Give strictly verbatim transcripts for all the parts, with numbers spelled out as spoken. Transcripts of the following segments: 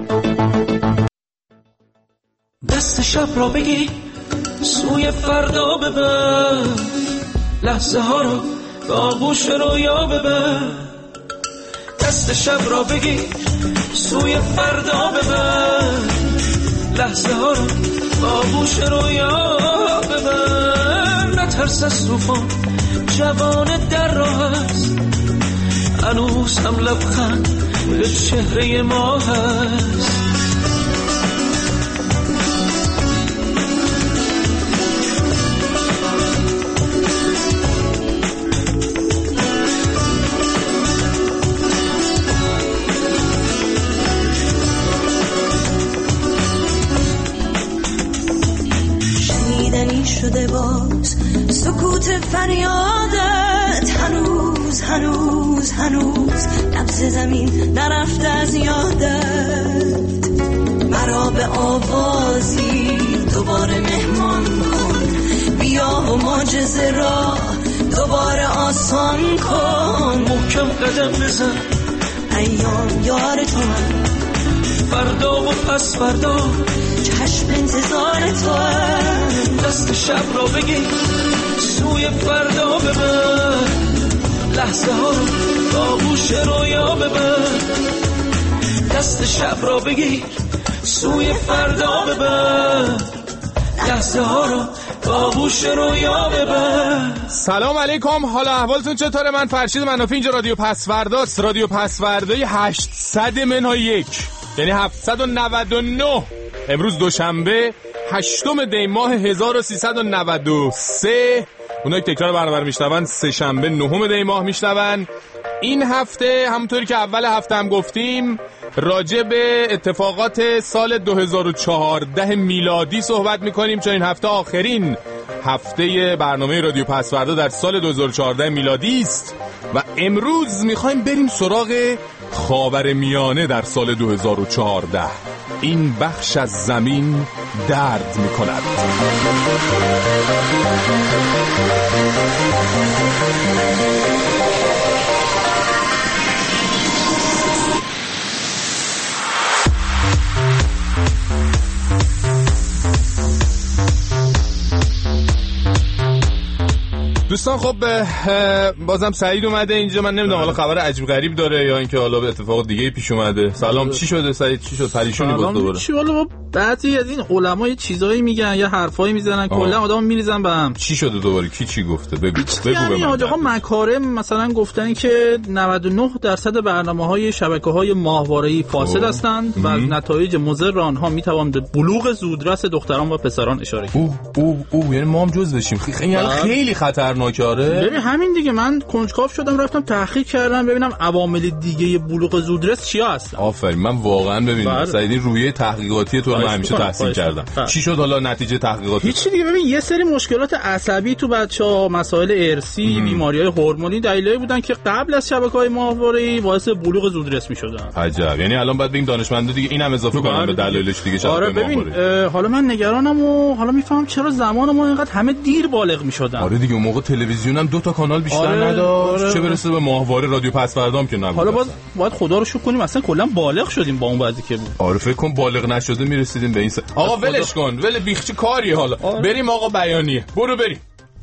دست شب را بگی سوی فردا ببر، لحظه ها رو به آغوش رویا ببر. دست شب را بگی سوی فردا ببر، لحظه ها رو به آغوش رویا ببر. نترس از طوفان، جوان در راه است، هنوز هم لبخند به چهره ما هست. شده باز سکوت فریادت، هنوز هنوز هنوز نبض زمین نرفته از یادت. مرا به آوازی دوباره مهمان کن، بیا و معجزه را دوباره آسان کن. محکم قدم بزن، ایام یار تو هم، فردا و پس فردا چشم انتظار تو هم. دست شب را بگی سوی فردا ببر، لحظه ها رو به آغوش رویا ببر. دست شب را بگی سوی فردا ببر، لحظه ها رو به آغوش رویا ببر. سلام علیکم، حالا احوالتون چطوره؟ من فرشید منافی، اینجا رادیو پسورداست. رادیو پسوردای هشتصد منهای یک، یعنی هفتصد و نود و نه. امروز دوشنبه هشتم دی ماه هزار و سیصد و نود و سه. اونایی که تکرار برنامه میشنون سه شنبه نهم دی ماه میشنون. این هفته همونطوری که اول هفته هم گفتیم راجع به اتفاقات سال دو هزار و چهارده میلادی صحبت میکنیم، چون این هفته آخرین هفته برنامه رادیو پسوردا در سال دو هزار و چهارده میلادی است و امروز میخوایم بریم سراغ خاورمیانه در سال دو هزار و چهارده. این بخش از زمین درد میکند. دوستان خب بازم سعید اومده اینجا. من نمیدونم حالا خبر عجیب غریب داره یا اینکه حالا به اتفاق دیگه پیش اومده. سلام، چی شده سعید؟ چی شد؟ پریشونی بود دوباره؟ چی والا بعضی از این علما یه چیزایی میگن یا حرفایی میزنن کلا آدمو میریزن به هم. چی شده دوباره؟ کی چی گفته؟ بگو بگو یعنی به من. آقا مکارم مثلا گفتن که نود و نه درصد برنامه‌های شبکه‌های ماهواره‌ای فاسد هستند و از نتایج مضر آنها میتوان به بلوغ زودرس دختران و پسران اشاره کرد. او او او یعنی ما هم جزء بشیم. خیلی خیلی خطرناکه. ببین همین دیگه، من کنجکاو شدم رفتم تحقیق کردم ببینم عوامل دیگه بلوغ زودرس چیا هستن. آفرین، من واقعا ببین سعیدی رویه تحقیقاتی تو رو همیشه تحسین کردم. بله. چی شد حالا نتیجه تحقیقات؟ هیچ دیگه. ببین یه سری مشکلات عصبی تو بچه‌ها، مسائل ارثی، بیماری‌های هورمونی دلایلی بودن که قبل از شبکه‌های ماهواره‌ای باعث بلوغ زودرس می‌شدن. عجب، یعنی الان باید ببین دانشمندا دیگه اینم اضافه کنن به دلایلش دیگه شبکه‌های آره ماهواره‌ای. ببین حالا من نگرانم و حالا میفهمم چرا زمان ما اینقدر همه دیر بالغ می‌شدن. آره دیگه اون موقع تلویزیون هم دو تا کانال بیشتر آره، نداشت. آره. چه برسه به ماهواره رادیو پسوردام که نبود. حالا باز باید خدا رو شکر کنیم اصلا کلا بالغ شدیم با اون وضعی که بود. آره فکر کن بالغ نشده میرسیدیم به این س... آقا ولش کن، ول بیخ چه کاری حالا. آره. بریم آقا بیانیه. برو بریم.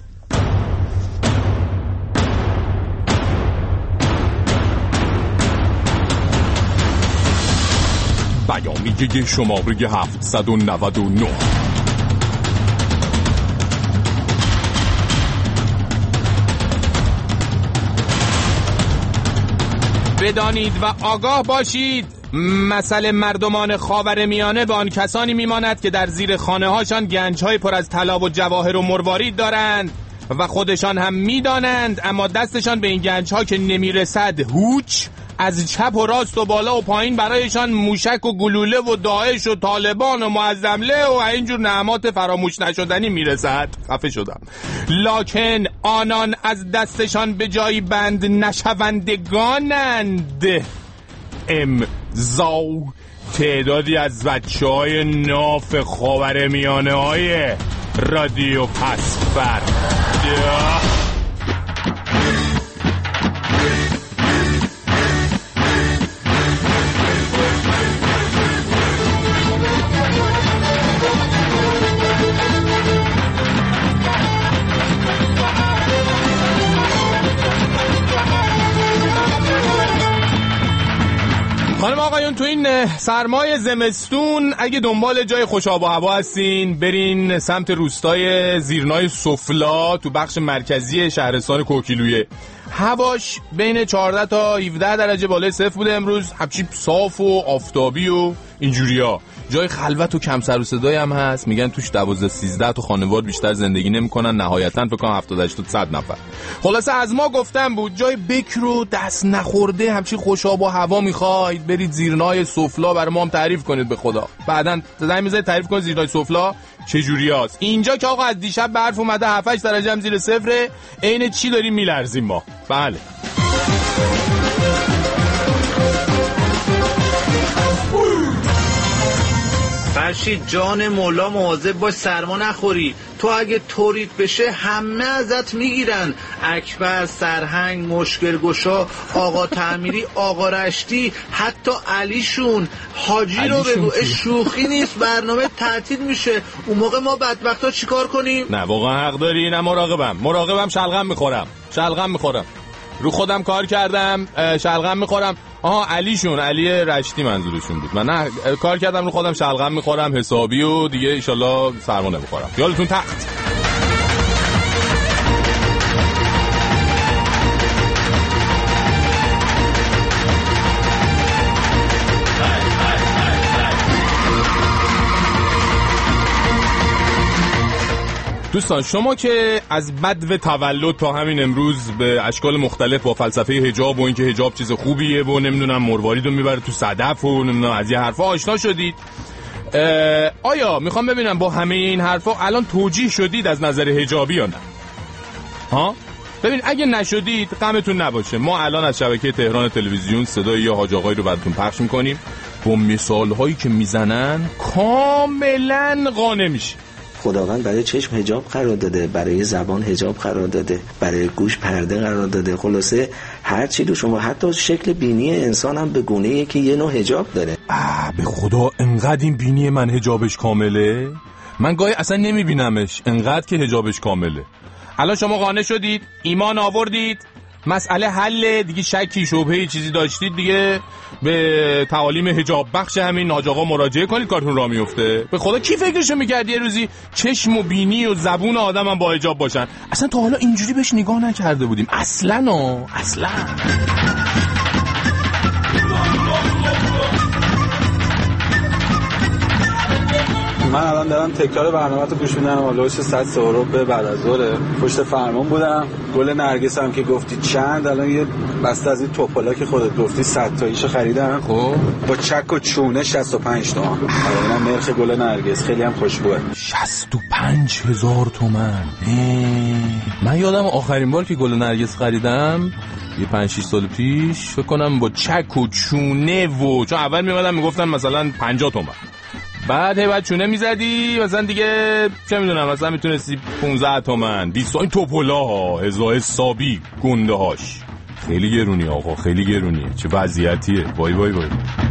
بیانیه شماره هفتصد و نود و نه. بدانید و آگاه باشید، مسئله مردمان خاورمیانه به آن کسانی میماند که در زیر خانه هاشان گنج‌های پر از طلا و جواهر و مروارید دارند و خودشان هم میدانند، اما دستشان به این گنج‌ها که نمیرسد هوچ، از چپ و راست و بالا و پایین برایشان موشک و گلوله و داعش و طالبان و معظمله و اینجور نعمات فراموش نشدنی میرسد. خفه شدم. لکن آنان از دستشان به جایی بند نشوندگانند. امضا تعدادی از بچه های ناف خاورمیانه های رادیو پسوردا. دوستان تو این سرمای زمستون اگه دنبال جای خوش آب و هوا هستین برین سمت روستای زیرنای سفلا تو بخش مرکزی شهرستان کوکیلویه. هواش بین چهارده تا هفده درجه بالای صفر بوده امروز، همچی صاف و آفتابی و اینجوریا. جای خلوت و کم سر و صدایی هم هست، میگن توش دوازده سیزده تا خانوار بیشتر زندگی نمیکنن، نهایتاً فکر کنم هفتاد هشتاد صد نفر. خلاصه از ما گفتم بود جای بکر و دست نخورده همچی خوش آب و هوا میخواید برید زیرنای سفلا، برای ما هم تعریف کنید به خدا. بعداً زنگ میذارید تعریف کنید زیرنای سفلا چجوریاست. اینجا که آقا از دیشب برف اومده، هفت هشت درجه هم زیر صفره، عین چی داریم میلرزیم ما. بله فرشید جان مولا مواظب باش سرما نخوری. تو اگه طوریت بشه همه ازت میگیرن. اکبر، سرهنگ، مشکل گشا، آقا تعمیری، آقا رشتی، حتی علیشون. حاجی رو بگو شوخی نیست، برنامه تعطیل میشه. اون موقع ما بدبختا چیکار کنیم؟ نه واقعا حق داری. نه مراقبم مراقبم شلغم میخورم شلغم میخورم رو خودم کار کردم، شلغم میخورم. آها علیشون، علی رشتی منظورشون بود. من نه کار کردم رو خودم شلغم میخورم حسابی و دیگه انشالله سرما نمیخورم. یادتون تخت. دوستان شما که از بدو تولد تا همین امروز به اشکال مختلف با فلسفه حجاب و اینکه حجاب چیز خوبیه و نمیدونم مروارید رو میبره تو صدف و نمیدونم از یه حرفا آشنا شدید، آیا میخوام ببینم با همه این حرفا الان توجیه شدید از نظر حجابی یا نه؟ ها؟ ببین اگه نشدید غمتون نباشه، ما الان از شبکه تهران تلویزیون صدای یه حاج آقایی رو براتون پخش میکنیم با مثال هایی که میزنن کاملا قانع میشه. خداوند برای چشم حجاب قرار داده، برای زبان حجاب قرار داده، برای گوش پرده قرار داده. خلاصه هر چی رو شما، حتی شکل بینی انسان هم به گونه‌ای که یه نوع حجاب داره. آه به خدا انقدر این بینی من حجابش کامله، من گاهی اصلا نمیبینمش انقدر که حجابش کامله. الان شما قانع شدید، ایمان آوردید، مسئله حل دیگه. شکی شبهه چیزی داشتید دیگه به تعالیم حجاب بخش همین حاج آقا مراجعه کنید، کارتون راه میفته. به خدا کی فکرشو میکرد یه روزی چشم و بینی و زبون آدم هم با حجاب باشن؟ اصلا تا حالا اینجوری بهش نگاه نکرده بودیم اصلا ها اصلا. من الان دارم تکرار برنامه تو گوش میدم، حالا صد سورو به بعد از ظهر پشت فرمان بودم. گل نرگس هم که گفتی چند، الان یه بسته از این توپالا که خودت گفتی صد تاییشو خریدم. خب با چک و چونه شصت و پنج تومن. الان نرخ گل نرگس خیلی هم خوشبوه. شصت و پنج هزار تومن. من یادم آخرین بار که گل نرگس خریدم یه پنج شش سال پیش فکر کنم با چک و چونه و چون اول میومدن میگفتن مثلا پنجاه تومن، بعد هی بعد چونه میزدی مثلا دیگه چه میدونم مثلا میتونستی پانزده تومن بیست. این توپولا ها هزار حسابی گنده هاش خیلی گرونی آقا، خیلی گرونیه. چه وضعیتیه. وای وای وای.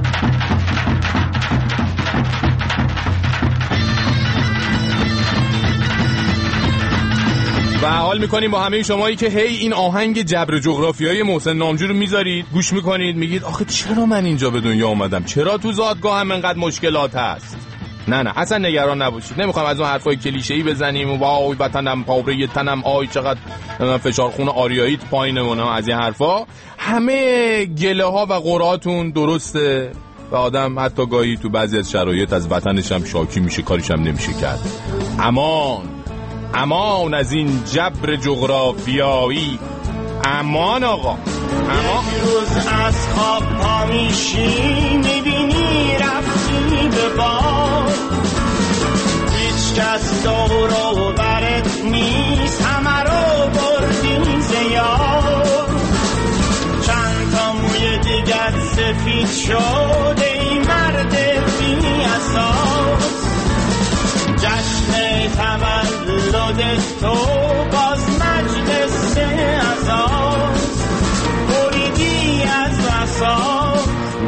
و حال میکنیم با همه شمایی که هی این آهنگ جبر جغرافیایی محسن نامجو رو میذارید گوش میکنید میگید آخه چرا من اینجا به دنیا اومدم، چرا تو زادگاه هم انقدر مشکلات هست. نه نه اصلا نگران نباشید، نمیخوام از اون حرفای کلیشه‌ای بزنیم و وای وطنم پاوره تنم آی چقدر فشار خون آریاییت پایینه و از این حرفا. همه گله ها و قراتون درسته و آدم حتی گاهی تو بعضی از شرایط از وطنش هم شاکی میشه، کاریش هم نمیشه کرد. امان امان از این جبر جغرافیایی، امان آقا امان. یک روز از خواب پا میشی میبینی رفتی به باد، هیچ کس دور و برت نیست، همه رو بردی زیاد. چند تا موی دیگر سفید شده ای مرد بی اساس، جشن تولد تو باز مجلس عزاست، بریدی از اساس.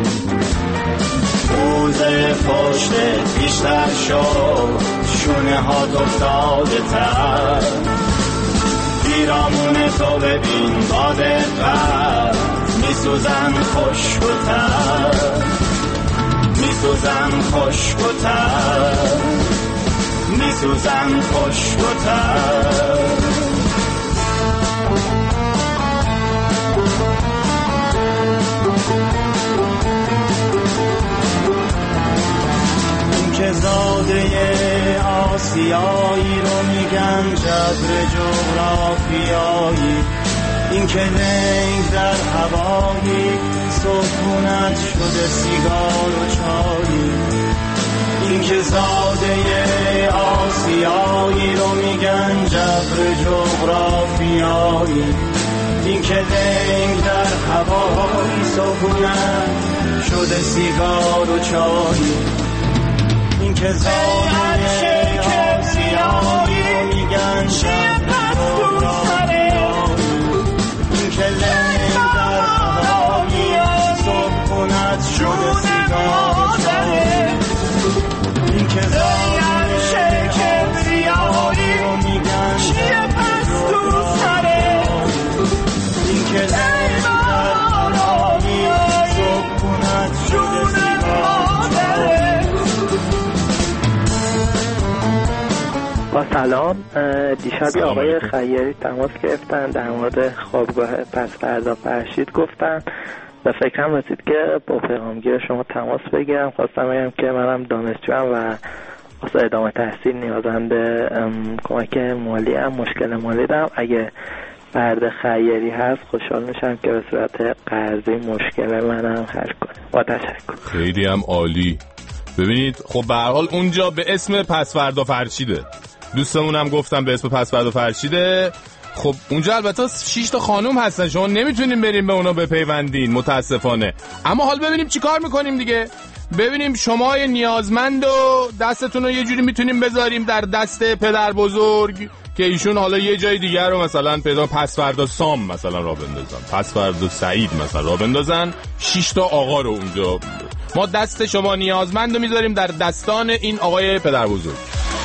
روزه پشتت بیشتر شد، شونه ها افتاده تر، پیرامون تو ببین با دقت میسوزن خشک و تر. میسوزم خشک و تر، میسوزم خشک و تر. این که زاده آسیایی رو میگن جبر جغرافیایی، این که رنگ در هوایی سکونت شده سیگار و چایی، این که زاده آسیایی رو میگن جبر جغرافیایی، این که رنگ در هوایی سکونت شده سیگار و چایی، این که زاده آسیایی رو میگن جبر جغرافیایی، این که رنگ در هوایی سکونت شده سیگار و چایی، این که زاده کبریایی رو میگن جبر جغرافیایی، این که رنگ در هوایی سکونت شده سیگار و چایی. با سلام، دیشبی آقای خیری تماس گرفتن در مورد خوابگاه پس فردا فرشید گفتن و فکرم رسید که با پیغامگیر شما تماس بگیرم. خواستم بگم که منم دانشجوام و واسه ادامه تحصیل نیازمند کمک مالی هم مشکل مالی دارم. اگه فرد خیری هست خوشحال میشم که به صورت قرضی مشکل منم حل کنه. با تشکر. خیلی هم عالی. ببینید خب به هر حال اونجا به اسم پس فردا فرشیده، دوستمون هم گفتم به اسم پس فردا فرشیده. خب اونجا البته شش تا خانم هستن، شما نمیتونیم بریم به اونا بپیوندین متاسفانه. اما حال ببینیم چی کار میکنیم دیگه. ببینیم شما نیازمند و دستتون رو یه جوری میتونیم بذاریم در دست پدر بزرگ که ایشون حالا یه جای دیگر رو مثلا پیدا پس فردا سام مثلا را بندازن، پس فردا سعید مثلا را بندازن، شش تا آقا رو اونجا ما دست شما نیازمند رو میذاریم در دستان این آقای پدر بزرگ.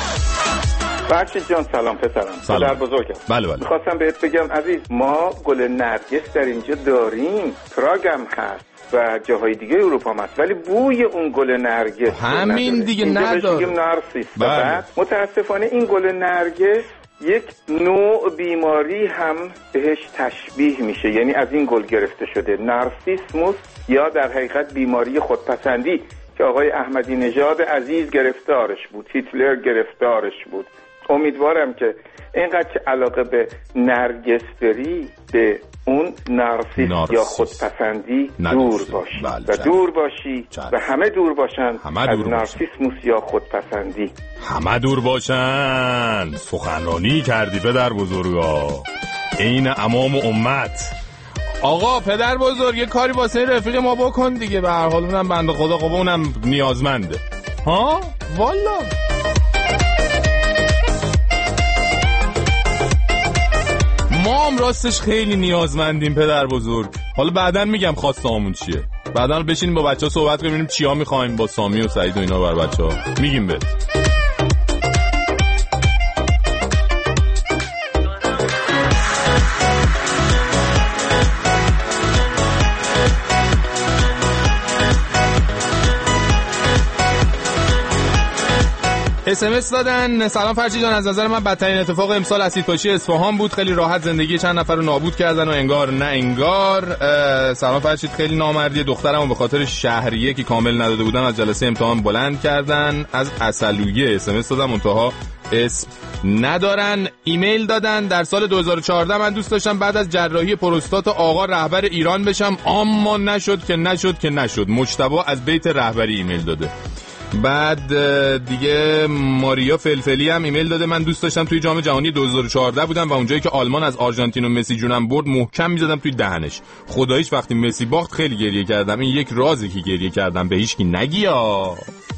فرشید جان سلام پسرم. سلام. پدر بزرگم. بله بله. میخواستم بهت بگم عزیز، ما گل نرگس در اینجا داریم، پراگ هم هست و جاهای دیگه اروپا هم هست، ولی بوی اون گل نرگس همین دیگه نداره. نارسیس. بله. بعد متاسفانه این گل نرگس یک نوع بیماری هم بهش تشبیه میشه، یعنی از این گل گرفته شده، نارسیسموس، یا در حقیقت بیماری خودپسندی که آقای احمدی نژاد عزیز گرفتارش بود، هیتلر گرفتارش بود. امیدوارم که اینقدر که علاقه به نرگس داری به اون نارسیس, نارسیس. یا خودپسندی دور باشی. بله و دور باشی چند. و همه دور باشن همه دور از نارسیسموس یا خودپسندی، همه دور باشن. سخنرانی کردی پدر بزرگا، این امام امت. آقا پدر بزرگ یه کاری واسه رفیق ما بکن دیگه، به هر حال اونم بنده خدا، خب اونم نیازمنده. ها والا ما هم راستش خیلی نیازمندیم پدر بزرگ. حالا بعداً میگم خواسته همون چیه، بعداً بشینیم با بچه ها صحبت کنیم ببینیم چیا میخوایم با سامی و سعید و اینا بر بچه ها میگیم بهت. اس ام اس دادن. سلام فرشید جان، از نظر من بدترین اتفاق امسال اسیدپاشی اصفهان بود. خیلی راحت زندگی چند نفر رو نابود کردن و انگار نه انگار. سلام فرشید، خیلی نامردی دخترمو به خاطر شهریه که کامل نداده بودن از جلسه امتحان بلند کردن. از عسلویه اس ام اس دادم، منتها اسم ندارن. ایمیل دادن. در سال دو هزار و چهارده من دوست داشتم بعد از جراحی پروستات آقا رهبر ایران بشم، اما نشد که نشد که نشد. مجتبی از بیت رهبری ایمیل داده. بعد دیگه ماریا فلفلی هم ایمیل داده، من دوست داشتم توی جام جهانی دو هزار و چهارده بودم و اونجایی که آلمان از آرژانتین و مسی جونم برد محکم می‌زدم توی دهنش. خداییش وقتی مسی باخت خیلی گریه کردم. این یک رازی که گریه کردم به هیچ کی نگیا.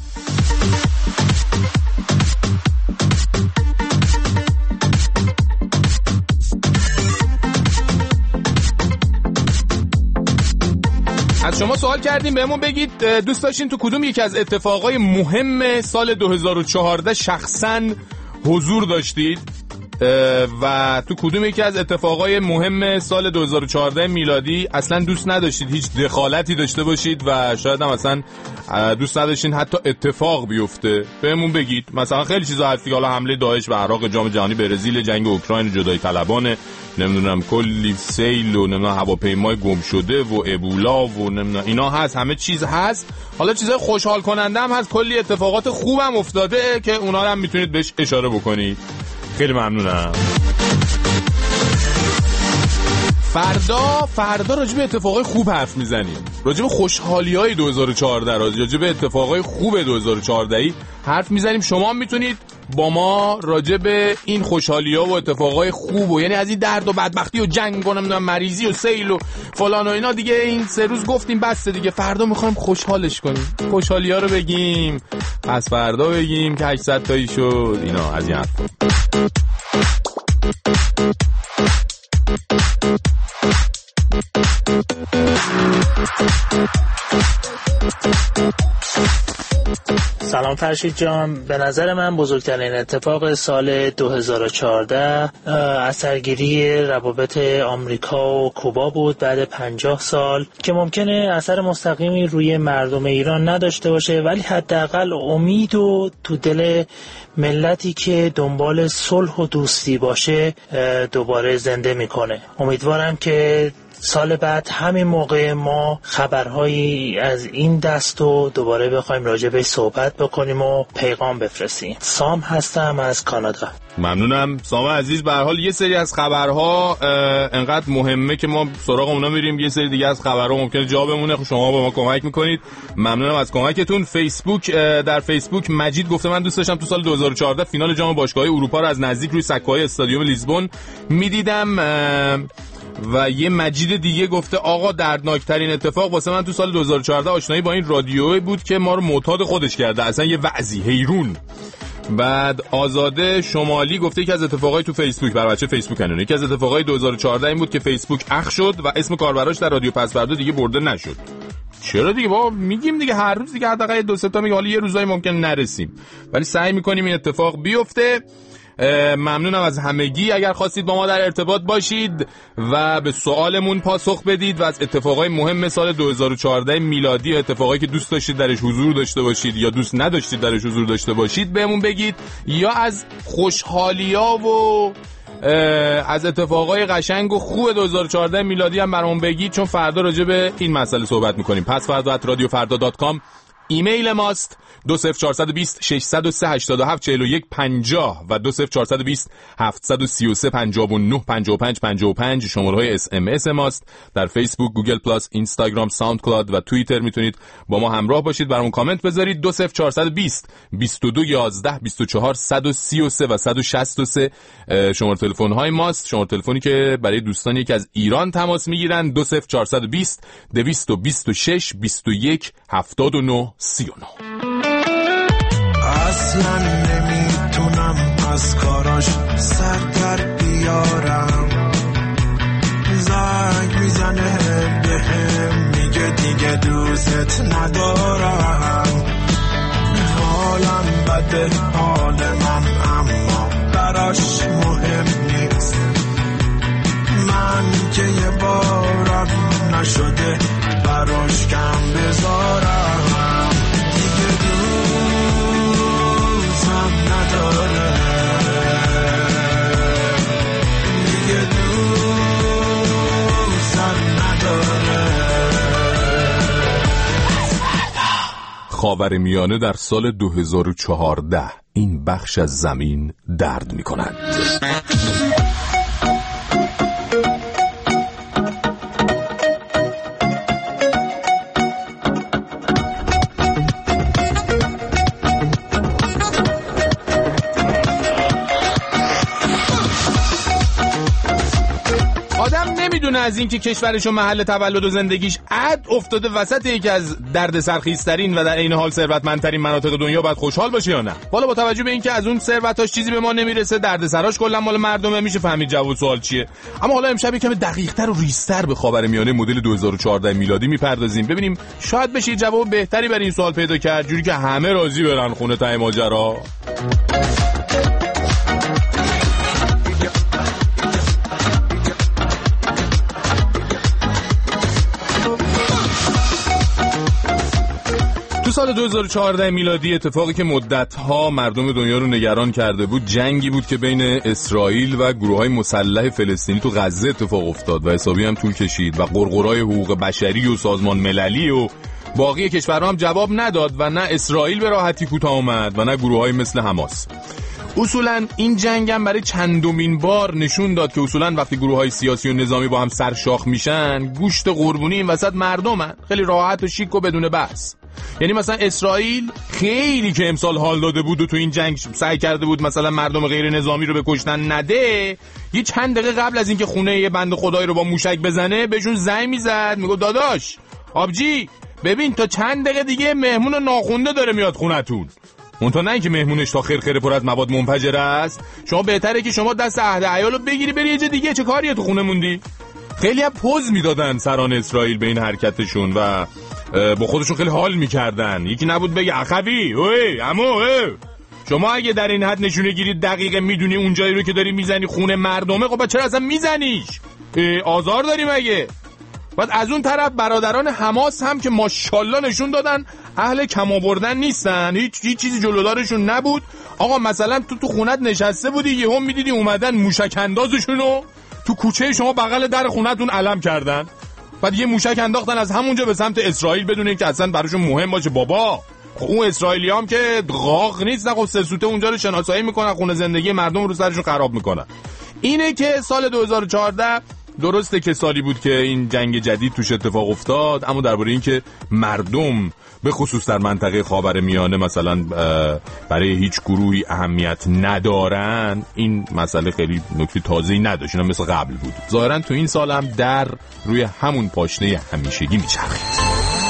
از شما سوال کردیم بهمون بگید دوست داشتین تو کدوم یکی از اتفاقای مهم سال دو هزار و چهارده شخصاً حضور داشتید؟ و تو کدوم یکی از اتفاقای مهم سال دو هزار و چهارده میلادی اصلا دوست نداشتید هیچ دخالتی داشته باشید و شاید هم اصلا دوست نداشتین حتی اتفاق بیفته؟ بهمون بگید. مثلا خیلی چیزا هست دیگه، حالا حمله داعش به عراق، جام جهانی برزیل، جنگ اوکراین، جدایی طلبانه، نمیدونم کلی سیل و نمیدونم هواپیمای گم شده و ابولا و نمیدونم اینا هست، همه چیز هست. حالا چیزای خوشحال کننده هم هست، کلی اتفاقات خوبم افتاده که اونا رو هم میتونید بهش اشاره بکنید. خیلی ممنونم. فردا فردا راجع به اتفاقای خوب حرف میزنیم، راجع به خوشحالی‌های دو هزار و چهارده، راجع به اتفاقای خوب دو هزار و چهارده حرف میزنیم. شما میتونید با ما راجع به این خوشحالی‌ها و اتفاقای خوب و یعنی از این درد و بدبختی و جنگ و نمیدونم مریضی و سیل و فلان و اینا دیگه این سه روز گفتیم بس دیگه، فردا میخوایم خوشحالش کنیم، خوشحالی‌ها رو بگیم، پس فردا بگیم که هشتصد تایی شد اینا از این حرف. سلام فرشید جان، به نظر من بزرگترین اتفاق سال دو هزار و چهارده اثرگیری روابط آمریکا و کوبا بود بعد پنجاه سال که ممکنه اثر مستقیمی روی مردم ایران نداشته باشه، ولی حداقل امید و تو دل ملتی که دنبال صلح و دوستی باشه دوباره زنده میکنه. امیدوارم که سال بعد همین موقع ما خبرهایی از این دست رو دوباره بخوایم راجع به صحبت بکنیم و پیغام بفرستیم. سام هستم از کانادا. ممنونم سام عزیز. به هر حال یه سری از خبرها انقدر مهمه که ما سراغ اونا میریم، یه سری دیگه از خبرها ممکنه جا بمونه، شما به ما کمک میکنید. ممنونم از کمکتون. فیسبوک، در فیسبوک مجید گفته من دوست داشتم تو سال دو هزار و چهارده فینال جام باشگاه‌های اروپا رو از نزدیک روی سکوهای استادیوم لیزبون میدیدم. و یه مجید دیگه گفته آقا دردناکترین اتفاق واسه من تو سال دو هزار و چهارده آشنایی با این رادیوی بود که ما رو معتاد خودش کرده، اصلا یه وعظی حیرون. بعد آزاده شمالی گفته یکی از اتفاقای تو فیسبوک، بر بچه فیسبوک کنونه، یکی از اتفاقای دو هزار و چهارده این بود که فیسبوک اخ شد و اسم کاربراش در رادیو پسوردا دیگه برده نشد. چرا دیگه بابا، میگیم دیگه هر روز دیگه حداقل دو سه تا میگه، حالا یه روزایی ممکن نرسیم ولی سعی میکنیم این اتفاق بیفته. ممنونم از همگی. اگر خواستید با ما در ارتباط باشید و به سوالمون پاسخ بدید و از اتفاقای مهم سال دو هزار و چهارده میلادی، اتفاقایی که دوست داشتید درش حضور داشته باشید یا دوست نداشتید درش حضور داشته باشید بهمون بگید، یا از خوشحالیا و از اتفاقای قشنگ و خوب دو هزار و چهارده میلادی هم برامون بگید، چون فردا راجع به این مسئله صحبت میکنیم. پس فردا ات رادیو فردا دات کام ایمیل ماست، دو صفر چهار دو صفر شش صفر سه هشت هفت چهار یک پنجاه و دو صفر چهار دو صفر هفت سه سه پنجاه و نه پنجاه و پنج پنجاه و پنج شماره های اس ام اس ماست. در فیسبوک، گوگل پلاس، اینستاگرام، ساوند کلاود و توییتر میتونید با ما همراه باشید، برامون کامنت بذارید. دو صفر چهار دو صفر بیست و دو یازده بیست و چهار صد و سی و سه و صد و شصت و سه شماره تلفن های ماست، شماره تلفنی که برای دوستانی که از ایران تماس میگیرن دو صفر چهار دو صفر دویست و بیست و شش بیست و یک هفتاد و نه سی و نه. اصلا نمیتونم از کاراش سر در بیارم، زنگ میزنه بهم میگه دیگه دوست ندارم، حالم بده حال من اما براش مهم نیست، من که یه بارم نشده براش کم بذارم، دیگه دوستم نداره، دیگه دوستم نداره. خاورمیانه در سال دو هزار و چهارده این بخش از زمین درد می کند. از این که کشورش و محل تولد و زندگیش عد افتاده وسط یکی از درد سرخیزترین و در عین حال ثروتمندترین مناطق دنیا، باید خوشحال باشه یا نه؟ والا با توجه به اینکه از اون ثروتاش چیزی به ما نمیرسه، درد سراش کلا مال مردمه، میشه فهمید جواب سوال چیه. اما حالا امشب یکم دقیق‌تر و ریزتر به خاورمیانه مدل دو هزار و چهارده میلادی میپردازیم، ببینیم شاید بشه جواب بهتری برای این سوال پیدا کرد، جوری که همه راضی برن خونه ته ماجرا. سال دو هزار و چهارده میلادی اتفاقی که مدت‌ها مردم دنیا رو نگران کرده بود جنگی بود که بین اسرائیل و گروه‌های مسلح فلسطینی تو غزه اتفاق افتاد و حسابی هم طول کشید و قرقرای حقوق بشری و سازمان مللی و باقی کشورها هم جواب نداد و نه اسرائیل به راحتی کوتاه اومد و نه گروه‌های مثل حماس. اصولا این جنگ هم برای چندمین بار نشون داد که اصولا وقتی گروه‌های سیاسی و نظامی با هم سرشاخ میشن گوشت قربونی این وسط مردمن، خیلی راحت و شیک و بدون بحث. یعنی مثلا اسرائیل خیلی که امسال حال داده بود و تو این جنگ سعی کرده بود مثلا مردم غیر نظامی رو به کشتن نده، یه چند دقیقه قبل از اینکه خونه یه بنده خدایی رو با موشک بزنه بهشون زنگ میزد میگه داداش آبجی ببین تا چند دقیقه دیگه مهمون ناخونده داره میاد خونتون. اونطور نه اینکه مهمونش تا خیر خیر پر از مواد منفجره است، شما بهتره که شما دست عهد عیالو بگیری بری یه جا دیگه، چه کاریه تو خونه موندی؟ خیلی هم پوز میدادن سران اسرائیل به این حرکتشون و با خودشون خیلی حال میکردن. یکی نبود بگه اخوی اوی عمو شما اگه در این حد نشونه گیری دقیقه میدونی اون جایی رو که داری میزنی خونه مردمه، خب چرا اصلا میزنیش؟ آزار داری مگه؟ بعد از اون طرف برادران حماس هم که ماشاءالله نشون دادن اهل کم آوردن نیستن، هیچ هیچ چیزی جلودارشون نبود. آقا مثلا تو تو خونت نشسته بودی یهو میدیدی اومدن موشک اندازشونو تو کوچه شما بغل در خونتون علم کردن، بعد یه موشک انداختن از همونجا به سمت اسرائیل بدون اینکه اصلا براشون مهم باشه. بابا خب اون اسرائیلیام که غاق نیست، نه خب سه سوته اونجا رو شناسایی میکنن، خونه زندگی مردم رو سرشون خراب میکنن. اینه که سال دو هزار و چهارده درسته که سالی بود که این جنگ جدید توش اتفاق افتاد، اما درباره این که مردم به خصوص در منطقه خاورمیانه مثلا برای هیچ گروهی اهمیت ندارن، این مسئله خیلی نکته تازه‌ای نداشت، اینا مثل قبل بود. ظاهرا تو این سال هم در روی همون پاشنه همیشگی میچرخید.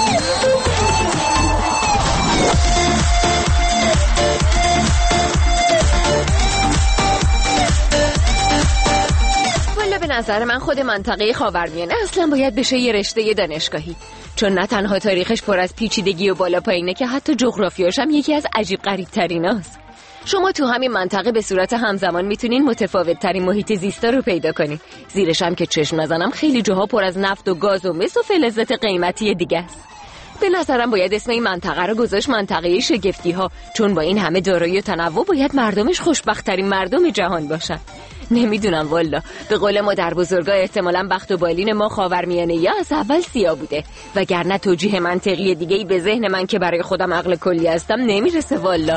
به نظر من خود منطقه خاورمیانه اصلا باید بشه یه رشته دانشگاهی، چون نه تنها تاریخش پر از پیچیدگی و بالا پایینه که حتی جغرافیاش هم یکی از عجیب غریب تریناست. شما تو همین منطقه به صورت همزمان میتونین متفاوت ترین محیط زیستا رو پیدا کنین. زیرش هم که چشم نزنم خیلی جاها پر از نفت و گاز و مس و فلزات قیمتی دیگه است. به نظرم باید اسم این منطقه رو گذاشت منطقه شگفتی ها، چون با این همه دارایی و تنوع باید مردمش خوشبخت ترین مردم جهان باشن. نمیدونم والا، به قول مادر بزرگا احتمالاً بخت و بالین ما خاورمیانه یا از اول سیاه بوده، وگرنه توجیه منطقی دیگه‌ای به ذهن من که برای خودم عقل کلی هستم نمیرسه والا.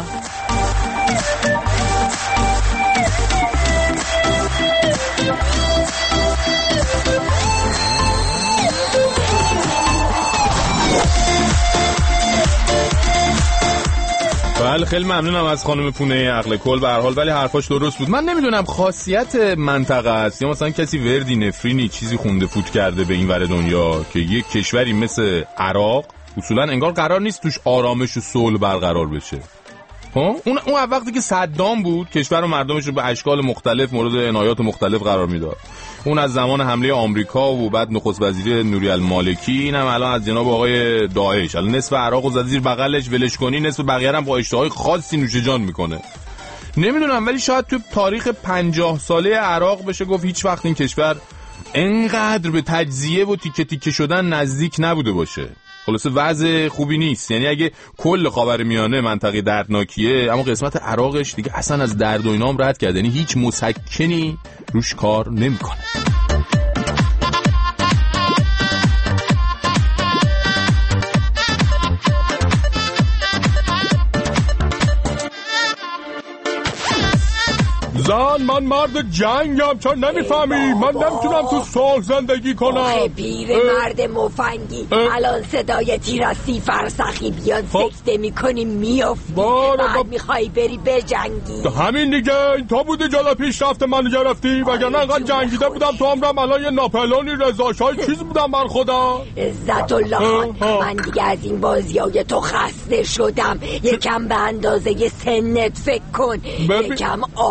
بله خیلی ممنونم از خانم پونه عقل کل به هر حال، ولی حرفاش درست بود. من نمیدونم خاصیت منطقه است یا مثلا کسی وردی نفرینی چیزی خونده فوت کرده به این ور دنیا که یک کشوری مثل عراق اصولا انگار قرار نیست توش آرامش و صلح برقرار بشه. ها اون اون وقتی که صدام بود کشور و مردمش رو به اشکال مختلف مورد عنایات مختلف قرار میداد. اون از زمان حمله آمریکا و بعد نخست وزیر نوری المالکی، اینم الان از جناب آقای داعش. الان نصف عراق و زیر بغلش ولش کنی، نصف بقیه هم با اشتهای خاصی نوش جان میکنه. نمیدونم ولی شاید تو تاریخ پنجاه ساله عراق بشه گفت هیچ وقت این کشور انقدر به تجزیه و تیکه تیکه شدن نزدیک نبوده باشه. خلاصه وضع خوبی نیست. یعنی اگه کل خاورمیانه منطقه دردناکیه، اما قسمت عراقش دیگه اصلا از درد و اینام رد کرد، یعنی هیچ مسکنی روش کار نمیکنه. زن من مرد جنگم، چون نمیفهمی من نمیتونم تو صلح زندگی کنم. آخه پیر مرد مفنگی، الان صدای تیر از سی فرسخی بیاد سکته میکنی میافتی، بعد میخوای بری بجنگی. همین دیگه، این تا بوده جالا پیش رفته منو گرفتی، وگرنه انقدر جنگیده بودم تو عمرم الان یه ناپلونی رضاشاه چیز بودم من خدا. عزت الله خان، من دیگه از این بازیای تو خسته شدم. یکم به اندازه سنت فکر کن، یکم عاقل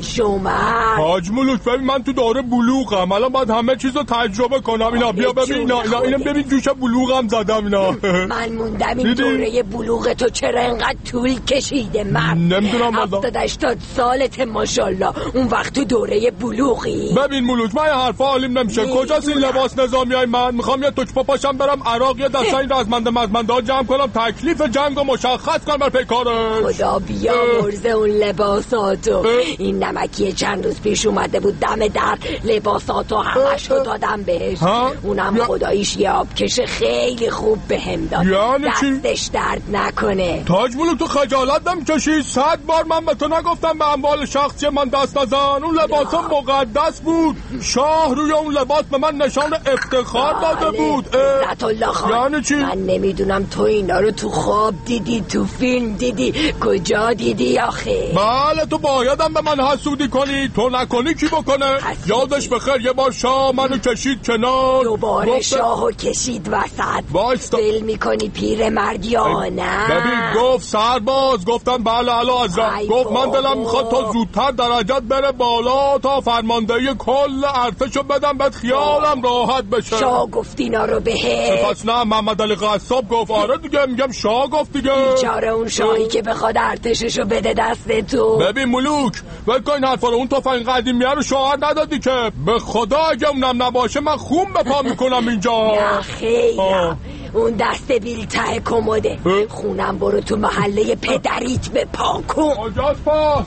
شومر. حاج ملوک ببین من تو دوره بلوغم، الان باید همه چیزو تجربه کنم. اینا بیا ببین، اینا اینا, اینا ببین جوش بلوغم زدم اینا. من موندم این دوره بلوغ تو چرا انقدر طول کشیده مرد؟ نمیدونم والله. هفتاد هشتاد سالت ماشاءالله، اون وقت تو دوره بلوغی. ببین ملوک من حرفا حالیم نمیشه. کجاست این لباس نظامیای من؟ میخوام یه توچ پاشم برم عراق یه دسته این رزمنده مزمنده ها جمع کنم، تکلیف جنگو مشخص کنم بر پیکارش. خدا بیامرزه اون لباساتو. این نمکی چند روز پیش اومده بود دم در، لباساتو همشو دادم بهش. اونم خداییش یه آبکش خیلی خوب بهم داد. یعنی دستش درد نکنه. تاج ملوک تو خجالت نمیکشی؟ صد بار من به تو نگفتم به اموال شخصی من دست نزن؟ اون لباس مقدس بود، شاه روی اون لباس به من نشان افتخار داده بود. عزت الله خان یعنی چی؟ من نمیدونم تو اینا رو تو خواب دیدی، تو فیلم دیدی، کجا دیدی آخه؟ بله تو بایدم به من حسودی کنی، تو نکنی کی بکنه؟ یادش بخیر یه بار شاه منو کشید کنار، دوباره گفت... شاهو کشید وسط. بایستا دل میکنی پیر مرد یا نه؟ ببین گفت سرباز، گفتم بله اعلی حضرت. گفت من دلم میخواد تا زودتر درجات بره بالا تا فرماندهی کل ارتشو بدم بعد خیالم راحت بشه. شاه گفت اینا رو بهت؟ پس نه محمد علی قصاب گفت. آره دیگه میگم شاه گفت دیگه. بیچاره اون شاهی که بخواد ارتششو بده دست تو. ببین ملوک ول کن این حرفا رو، اون تفنگ قدیمیه رو شوهر ندادی که؟ به خدا اگه اونم نباشه من خون به پا میکنم اینجا. نه خیلی اون دست بیل ته کموده. خونم برو تو محله پدریت به پا کن. کجاست پاس؟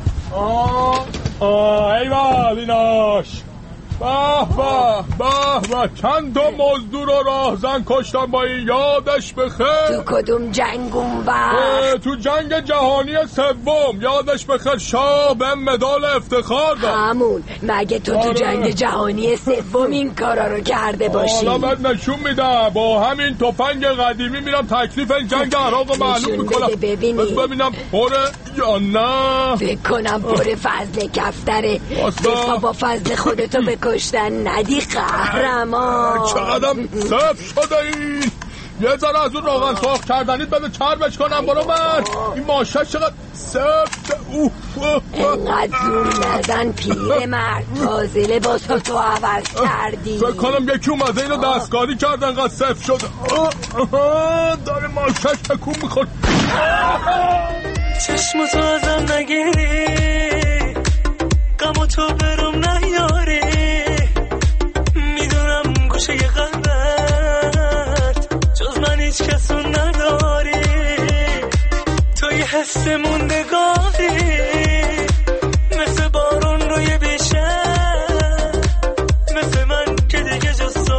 آه آه ایوال ایناش. به به به به چند تا مزدور و راهزن کشتن با این، یادش بخیر. تو کدوم جنگ اون وقت؟ تو جنگ جهانی سوم، یادش بخیر شاه به مدال افتخار داد. همون مگه تو تو جنگ جهانی سوم این کارا رو کرده باشی؟ حالا من نشون میدم با همین تفنگ قدیمی میرم تکلیف این جنگ عراق رو معلوم میکنم. ببینی ببینم پره یا نه. فکر کنم پره فضل کفتره. بسا با فضل خودتو بکشتن ندی قهرمان. چقدرم صف شده این. یه ذره از اون روغن سرخ کردنیت بده چربش کنم برو من. این ماشه چقدر سفت. اوه اینقدر زور نزن پیر مرد، تازه لباسا تو عوض کردی. فکر کنم یکی اومده اینو دستکاری کرد انقدر سفت شده. داره ماشهش تکون میخور. چشمتو ازم نگیری، غم تو برم نیاری، میدونم گوشه قلبت جز من هیچ کسو نداری. تو یه حس موندگاری مثل بارون روی بیشه، مثل من که دیگه جز تو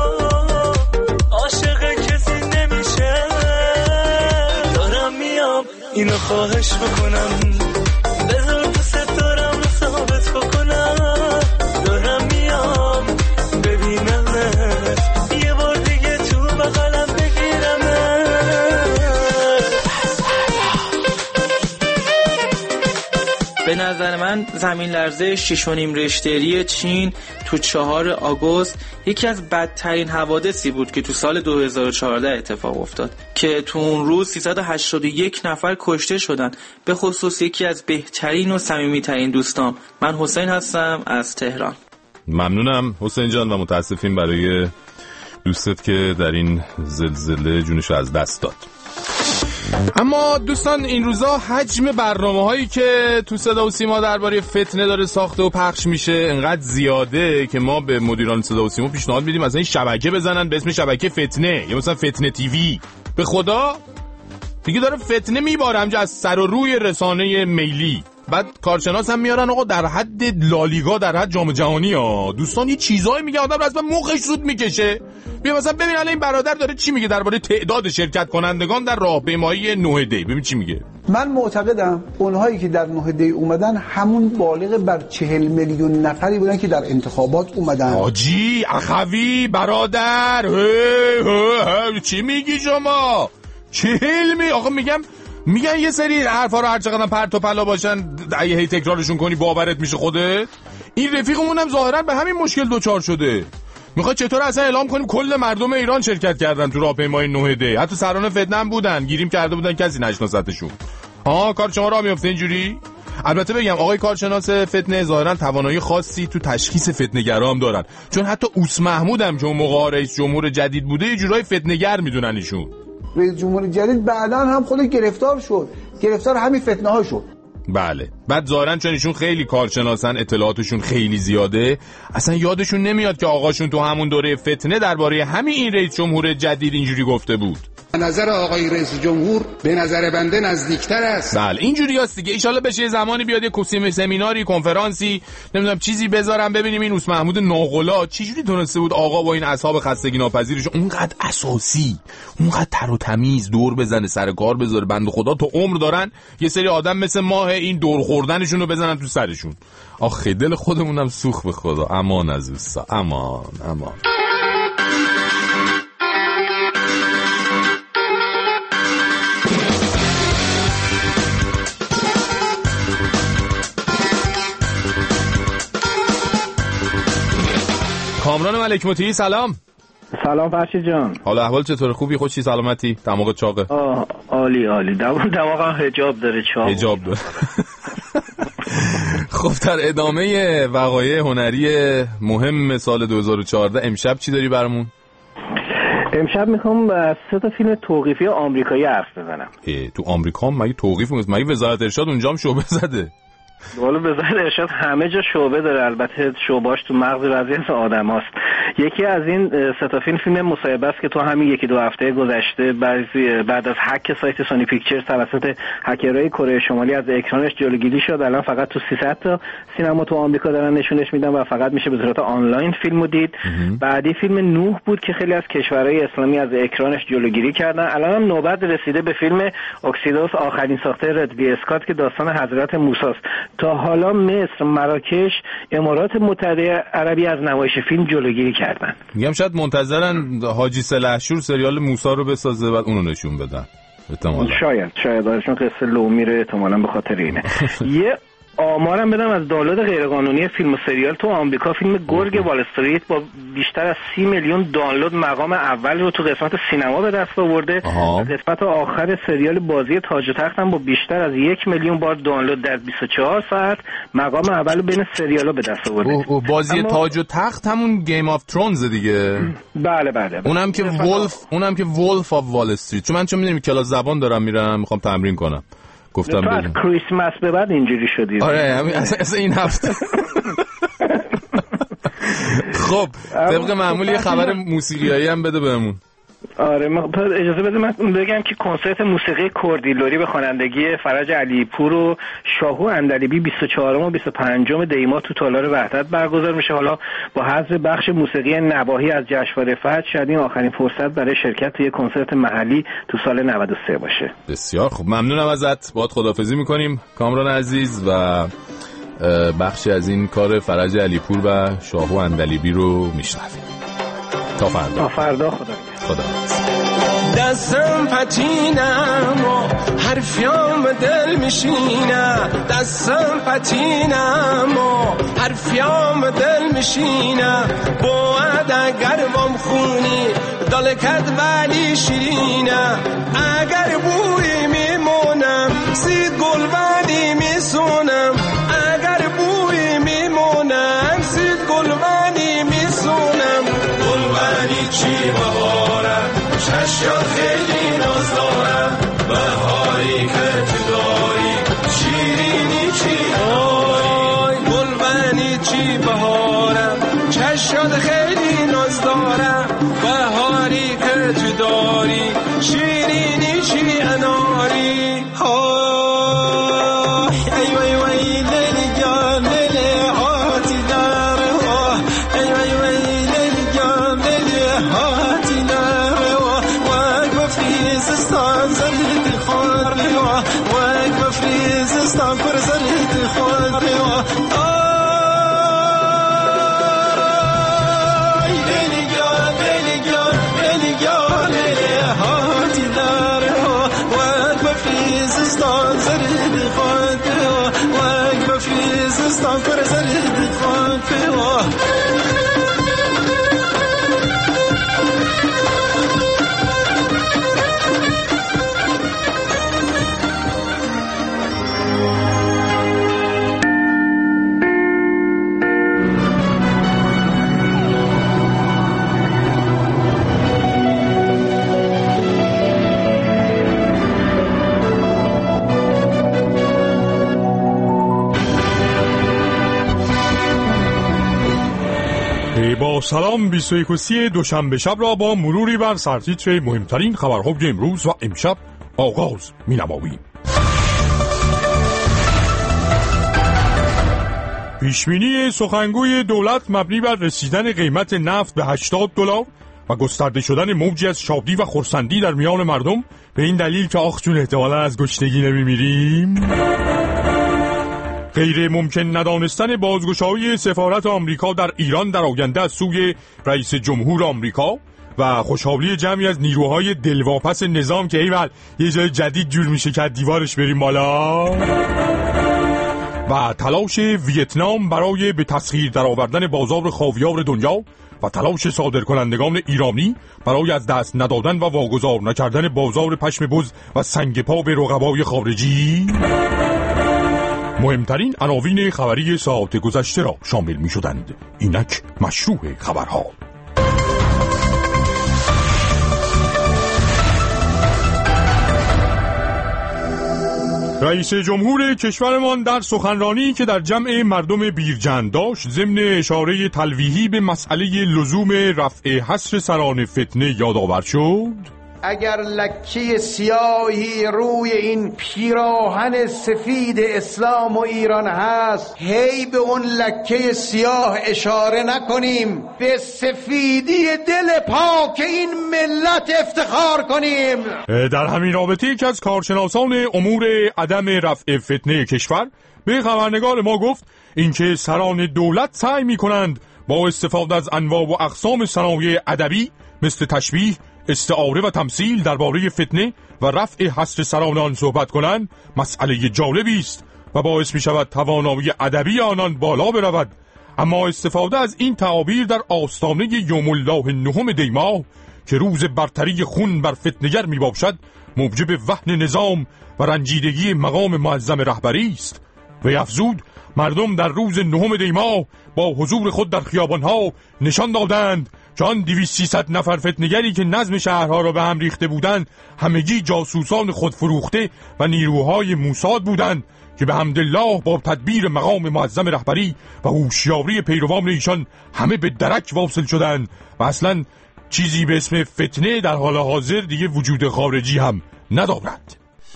عاشق کسی نمیشه. دارم میام اینو خواهش بکنم، بذار دوست دارم ثابت بکنم. دارم میام ببینمت یه بار دیگه تو بغلم بگیرمت. به نظر من زمین لرزه شش و نیم ریشتری چین تو چهار آگوست یکی از بدترین حوادثی بود که تو سال دو هزار و چهارده اتفاق افتاد که تو اون روز سیصد و هشتاد و یک نفر کشته شدن، به خصوص یکی از بهترین و صمیمیترین دوستام. من حسین هستم از تهران. ممنونم حسین جان و متاسفیم برای دوستت که در این زلزله جونش از دست داد. اما دوستان این روزا حجم برنامه هایی که تو صدا و سیما درباره فتنه داره ساخته و پخش میشه انقدر زیاده که ما به مدیران صدا و سیما پیشنهاد میدیم از این شبکه بزنن به اسم شبکه فتنه یا مثلا فتنه تیوی. به خدا دیگه داره فتنه میباره همجا از سر و روی رسانه میلی. بعد کارشناس هم میارن آقا در حد لالیگا، در حد جام جهانی ها. دوستان یه چیزایی میگه آدم رسما مخش زود میکشه. بیا مثلا ببین الان این برادر داره چی میگه درباره تعداد شرکت کنندگان در راهپیمایی نه دی. ببین چی میگه. من معتقدم اونهایی که در نه دی اومدن همون بالغ بر چهل میلیون نفری بودن که در انتخابات اومدن. آجی اخوی برادر هی هی هی. چی میگی شما؟ چهل می آقا میگم میگن یه سری حرفا رو هر چقدر پرت و پلا باشن اگه هی تکرارشون کنی باورت میشه خودت. این رفیقمون هم ظاهرا به همین مشکل دوچار شده. میخواد چطور اصلا اعلام کنیم کل مردم ایران شرکت کردن تو راهپیمایی نه دی، حتی سران فتنه هم بودن، گیریم کرده بودن کسی نشناستشون. ها کار شما راه میفته اینجوری. البته بگم آقای کارشناس فتنه ظاهرا توانایی خاصی تو تشخیص فتنه‌گرا هم دارن، چون حتی اوس محمود هم که اون موقع رئیس جمهور جدید بوده یه جورای فتنه‌گر میدونن ایشون. رئیس جمهور جدید بعداً هم خودش گرفتار شد، گرفتار همین فتنه ها شد. بله. بعد ظاهرا چون ایشون خیلی کارشناسن، اطلاعاتشون خیلی زیاده، اصلا یادشون نمیاد که آقاشون تو همون دوره فتنه درباره همین این رئیس جمهور جدید اینجوری گفته بود. نظر آقای رئیس جمهور به نظر بنده نزدیکتر است. بله اینجوری هست دیگه. ان شاءالله بشه زمانی بیاد یه کوسیم سمیناری، کنفرانسی، نمیدونم چیزی بذارم ببینیم این اوس محمود ناقلا چجوری تونسته بود آقا با این اصحاب خستگی ناپذیرش اونقدر اساسی، اونقدر تر و تمیز دور بزنه، سر کار بذاره. بنده خدا تو عمر دارن یه سری آدم مثل ماه این دور خوردنشون رو بزنن تو سرشون. آخه دل خودمونم سوخت به خدا. امان از اوسا، امان امان. کامران ملک مطیعی سلام. سلام فرشید جان. حالا احوال چطوره؟ خوبی؟ خوشی؟ سلامتی؟ دماغت چاقه؟ آه عالی عالی. دماغم حجاب داره، چاق حجاب داره. خب در ادامه وقایع هنری مهم سال دو هزار و چهارده امشب چی داری برامون؟ امشب میخوام از سه تا فیلم توقیفی آمریکایی حرف بزنم. تو آمریکا هم مگه توقیف میکنه؟ مگه وزارت ارشاد اونجا هم شعبه زده؟ والا وزارت ارشاد همه جا شعبه داره، البته شعباش تو مغز بعضی از آدماست. یکی از این سه تا فیلم فیلم مصاحبه است که تو همین یکی دو هفته گذشته بعد از هک سایت سونی پیکچرز توسط هکرهای کره شمالی از اکرانش جلوگیری شد. الان فقط تو سیصد تا سینما تو آمریکا دارن نشونش میدن و فقط میشه به صورت آنلاین فیلمو دید. بعدی فیلم نوح بود که خیلی از کشورهای اسلامی از اکرانش جلوگیری کردن. الان هم نوبت رسیده به فیلم اکسیدوس، آخرین ساخته ردلی اسکات که داستان حضرت موسی است. تا حالا مصر، مراکش، امارات متحده عربی از نمایش فیلم جلوگیری کردن. میگم شاید منتظرن حاجی سلحشور سریال موسی رو بسازه بعد اونو نشون بدن. احتمالاً. شاید شاید ازشون قصه لومیره احتمالاً به خاطر اینه. یه آمارم بدم از دانلود غیرقانونی فیلم و سریال تو آمریکا. فیلم گرگ وال استریت با بیشتر از سی میلیون دانلود مقام اول رو تو قسمت سینما به دست آورده. قسمت آخر سریال بازی تاج و تخت هم با بیشتر از یک میلیون بار دانلود در بیست و چهار ساعت مقام اول بین سریالا به دست آورده. او او بازی اما... تاج و تخت همون گیم آف ترونز دیگه. بله بله. اونم که ولف اونم که ولف آف وال استریت. چون من چون میدونم کلاس زبان دارم میرم میخوام تمرین کنم. گفتم تو از کریسمس به بعد اینجوری شدی. آره همین اصلا این هفته. خب طبق معمول یه خبر موسیقیایی هم بده بهمون. آره اجازه بده من بگم که کنسرت موسیقی کردیلوری به خوانندگی فرج علی پور و شاهو اندلیبی بیست و چهارم و بیست و پنجم دی ماه تو تالار وحدت برگزار میشه. حالا با حذف بخش موسیقی نواحی از جشنواره فجر شاید این آخرین فرصت برای شرکت توی کنسرت محلی تو سال نود و سه باشه. بسیار خوب، ممنونم ازت. باهات خداحافظی میکنیم کامران عزیز و بخشی از این کار فرج علی پور و شاهو اندلیبی رو میشنویم. تا فردا. تا فردا. خدا خدا. دستم پتینم و حرفیام به دل میشینه، دستم پتینم و حرفیام به دل میشینه، باید اگر بام خونی دالکت ولی شیرینه، اگر بوی میمونم سید گل ولی میسونم، اگر بوی میمونم سید گل ولی میسونم، گل ولی چی بهارم چشم خیلی ناز دارم، بهاری که تو داری شیرینی چی داری، گلبنی چی بهارم چشم خیلی ناز دارم، بهاری که تو داری شیرینی چی اناری. ای وای وای لیلی جان لیلی هاتی دار، ای وای وای لیلی جان لیلی هاتی دار، زستان زريت خور لوا واقف في زستان كر زريت خور لوا اي ليلي جان ليلي جان ليلي جان ليلي هاتي دار واقف في زستان زريت خور لوا واقف في زستان كر زريت خور لوا. با سلام بیست و یک دوشنبه شب را با مروری بر سرتیتر مهمترین خبرهای امروز و امشب آغاز می‌نماییم. پیشبینی سخنگوی دولت مبنی بر رسیدن قیمت نفت به هشتاد دلار و گسترده شدن موجی از شادی و خرسندی در میان مردم به این دلیل که آخ جون احتمالاً از گشنگی نمیمیریم. غیر ممکن ندانستن بازگشایی سفارت آمریکا در ایران در آینده از سوی رئیس جمهور آمریکا و خوشحالی جمعی از نیروهای دلواپس نظام که ایول یه جای جدید جور میشه که دیوارش بریم بالا. و تلاش ویتنام برای به تسخیر درآوردن بازار خاویار دنیا و تلاش صادرکنندگان ایرانی برای از دست ندادن و واگذار نکردن بازار پشم بز و سنگ پا به رقبای خارجی مهمترین عناوین خبری ساعت گذشته را شامل می شدند. اینک مشروع خبرها. رئیس جمهور کشورمان در سخنرانی که در جمع مردم بیرجند داشت ضمن اشاره تلویحی به مسئله لزوم رفع حصر سران فتنه یادآور شد. اگر لکه سیاهی روی این پیراهن سفید اسلام و ایران هست، هی به اون لکه سیاه اشاره نکنیم، به سفیدی دل پاک این ملت افتخار کنیم. در همین رابطه یکی از کارشناسان امور عدم رفع فتنه کشور به خبرنگار ما گفت اینکه سران دولت سعی می‌کنند با استفاده از انواع و اقسام صنایع ادبی مثل تشبیه، استعاره و تمثیل درباره فتنه و رفع حصر سران آن صحبت کنند مسئله جالبی است و باعث می شود توانایی ادبی آنان بالا برود، اما استفاده از این تعابیر در آستانه یوم الله نهم دی ماه که روز برتری خون بر فتنگر می باشد موجب وهن نظام و رنجیدگی مقام معظم رهبری است. و افزود مردم در روز نهم دی ماه با حضور خود در خیابانها نشان دادند که آن دویست سیصد نفر فتنگری که نظم شهرها را به هم ریخته بودند همگی جاسوسان خود فروخته و نیروهای موساد بودند که به حمدالله با تدبیر مقام معظم رهبری و هوشیاری پیروان ایشان همه به درک واصل شدند و اصلا چیزی به اسم فتنه در حال حاضر دیگه وجود خارجی هم ندارد.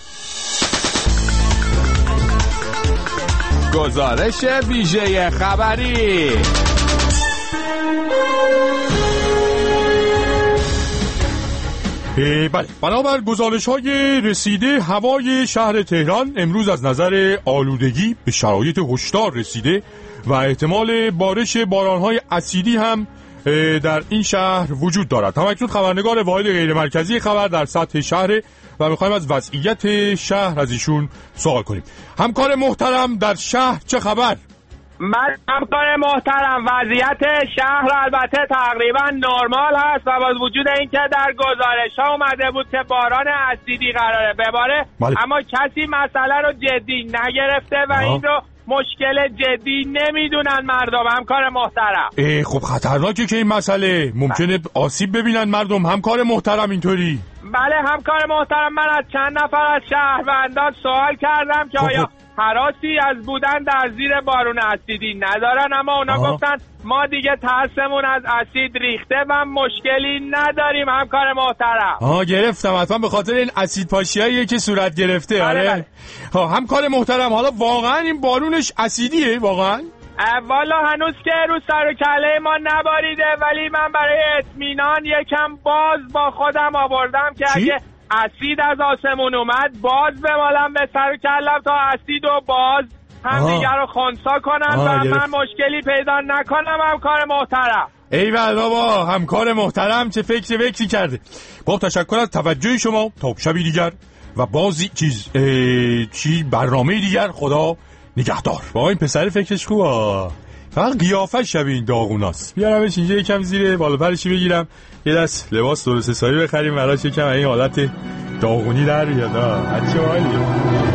گزارش ویژه خبری. بله، بنابر گزارش‌های رسیده هوای شهر تهران امروز از نظر آلودگی به شرایط هشدار رسیده و احتمال بارش باران‌های اسیدی هم در این شهر وجود دارد. همکنون خبرنگار واحد غیر مرکزی خبر در سطح شهر و می‌خوایم از وضعیت شهر از ایشون سوال کنیم. همکار محترم در شهر چه خبر؟ من همکار محترم وضعیت شهر البته تقریبا نرمال هست و با وجود اینکه در گزارش ها اومده بود که باران اسیدی قراره بباره بله. اما کسی مسئله رو جدی نگرفته و آه. این رو مشکل جدی نمیدونن مردم. همکار محترم خب خطرناکه که این مسئله ممکنه آسیب ببینن مردم. همکار محترم اینطوری؟ بله همکار محترم، من از چند نفر از شهروندان سوال کردم که آیا هراسی از بودن در زیر بارون اسیدی ندارن، اما اونا آه. گفتن ما دیگه ترسمون از اسید ریخته و مشکلی نداریم. همکار محترم آها گرفتم، حتما به خاطر این اسید پاشیاییه که صورت گرفته. بله آره بله. ها همکار محترم، حالا واقعا این بارونش اسیدیه واقعا؟ والا هنوز که رو سر و کله ما نباریده، ولی من برای اطمینان یکم باز با خودم آوردم که چی؟ اگه اسید از آسمون اومد باز بمالم به سر و کلم تا اسید و باز هم دیگر رو خنثی کنم و من مشکلی پیدا نکنم. همکار محترم ایول بابا، همکار محترم چه فکر فکری کرده. با تشکر از توجه شما، تا شبی دیگر و بازی چیز چی برنامه دیگر. خدا نگهدار. با این پسر فکرش خوبه، فقط قیافش شبیه این داغوناست. بیارمش اینجا یکم زیر بالا پرشی بگیرم، یه دست لباس درست حسابی بخریم براش، یکم این حالت داغونی در بیاد. بچه حالیه.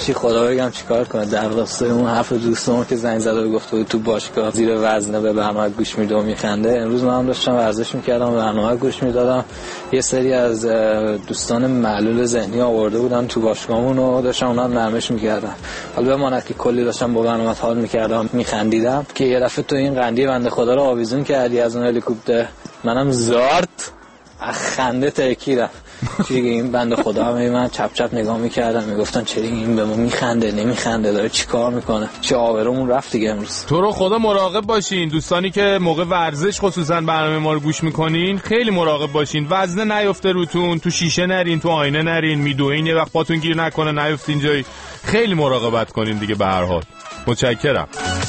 فرشی خدا بگم چیکار کنه در راستای اون حرف دوستم که زنگ زده و گفته بود تو باشگاه زیر وزنه به برنامه گوش میده و میخنده. امروز من هم داشتم ورزش میکردم و برنامه گوش میدادم. یه سری از دوستان معلول ذهنی آورده بودن تو باشگاهمون و داشتم اونا رو نرمش میکردم. حالا بماند که کلی داشتم با برنامه حال میکردم میخندیدم که یه دفعه تو این قندی بنده خدا رو آویزون کردی از اون هلیکوپتر. منم زارت خنده ترکیدم. چیگه این بنده خدا هم من چپ چپ نگاه میکردم میگفتن چرا این به ما میخنده نمیخنده داره چیکار میکنه. چه آبرومون رفت دیگه امروز. تو رو خدا مراقب باشین دوستانی که موقع ورزش خصوصا برنامه ما رو گوش میکنین. خیلی مراقب باشین وزنه نیفته روتون، تو شیشه نرین، تو آینه نرین، میدوین یه وقت پاتون گیر نکنه نیفتین جایی. خیلی مراقبت کنین دیگه به هر حال. متشکرم.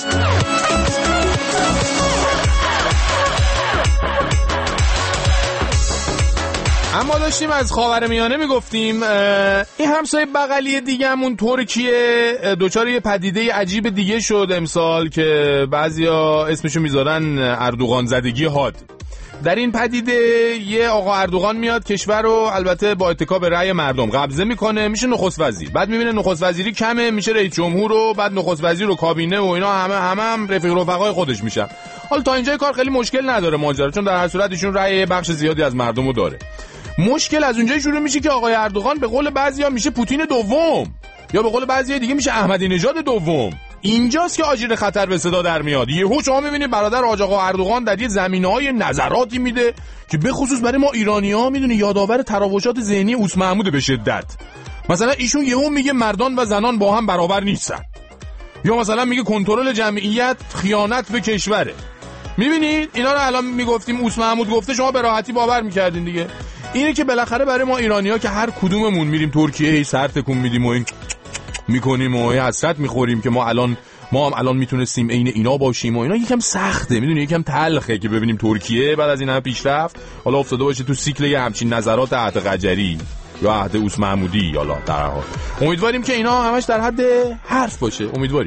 اما داشتیم از خاورمیانه میگفتیم. این همسایه بغلی دیگه‌مون ترکیه دوچار یه پدیده عجیب دیگه شد امسال که بعضیا اسمشو میذارن اردوغان زدگی حاد. در این پدیده یه آقا اردوغان میاد کشور رو البته با اتکا به رأی مردم قبضه میکنه میشه نخست وزیر. بعد میبینه نخست وزیری کمه میشه رئیس جمهور رو بعد نخست وزیر و کابینه و اینا همه همه هم رفیق رفقای خودش میشن. حالا تا اینجای کار خیلی مشکل نداره ماجرا چون در هر صورت ایشون رأی بخش زیادی از مردم رو داره. مشکل از اونجایی شروع میشه که آقای اردوغان به قول بعضیا میشه پوتین دوم یا به قول بعضیا دیگه میشه احمدی نژاد دوم. اینجاست که آژیر خطر به صدا در میاد. یهو شما میبینید برادر حاج آقا اردوغان در یه زمینه‌های نظراتی میده که به خصوص برای ما ایرانی‌ها میدونی یادآور تراوشات ذهنی اوس محمود به شدت. مثلا ایشون یهو میگه مردان و زنان با هم برابر نیستن یا مثلا میگه کنترل جمعیت خیانت به کشوره. میبینید اینا رو الان میگفتیم اوس محمود گفته شما به راحتی باور میکردین دیگه. اینه که بالاخره برای ما ایرانی‌ها که هر کدوممون میریم ترکیه هی سر تکون میدیم و این میکنیم و حسرت میخوریم که ما الان ما هم الان میتونستیم عین اینا باشیم و اینا یکم سخته میدونی یکم تلخه که ببینیم ترکیه بعد از این همه پیشرفت حالا افتاده باشه تو سیکل یه همچین نظرات عهد قجری یا عهد اوس محمودی حالا در هر حال. امیدواریم که اینا همش در حد حرف باشه. امیدواریم.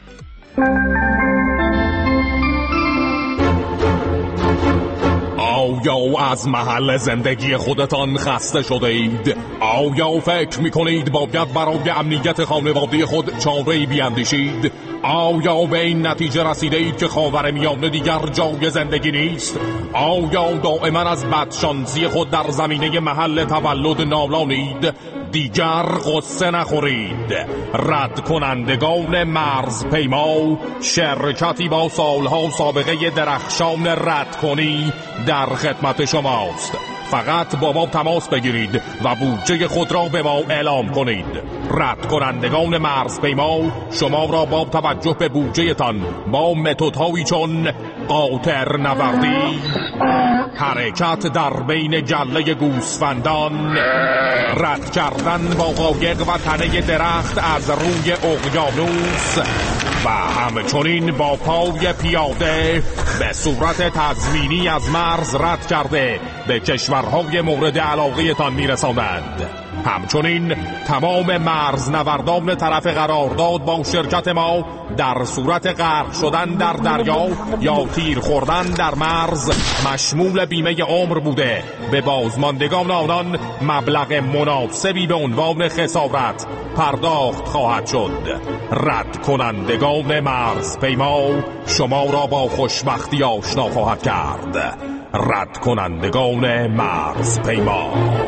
آیا از محل زندگی خودتان خسته شده اید؟ آیا فکر میکنید باید برای امنیت خانواده خود چاره‌ای بیاندیشید؟ آیا به این نتیجه رسیده اید که خاورمیانه دیگر جای زندگی نیست؟ آیا دائما از بدشانسی خود در زمینه محل تولد نالانید؟ دیگر قصه نخورید. رد کنندگان مرز پیما شرکتی با سالها سابقه درخشان رد کنی در خدمت شماست. فقط با ما تماس بگیرید و بودجه خود را به ما اعلام کنید. رد کنندگان مرز پیما شما را با توجه به بودجه تان با متدهایی چون قاطر نوردی، حرکت در بین گله گوسفندان، رد کردن با قایق و تنه درخت از روی اقیانوس و همچنین با پای پیاده به صورت تضمینی از مرز رد کرده به کشورهای مورد علاقه تان میرساند. همچنین تمام مرزنوردان طرف قرارداد با شرکت ما در صورت غرق شدن در دریا یا تیر خوردن در مرز مشمول بیمه عمر بوده به بازماندگان آنان مبلغ مناسبی به عنوان خسارت پرداخت خواهد شد. رد کنندگان مرز پیما شما را با خوشبختی آشنا خواهد کرد. رد کنندگان مرز پیما.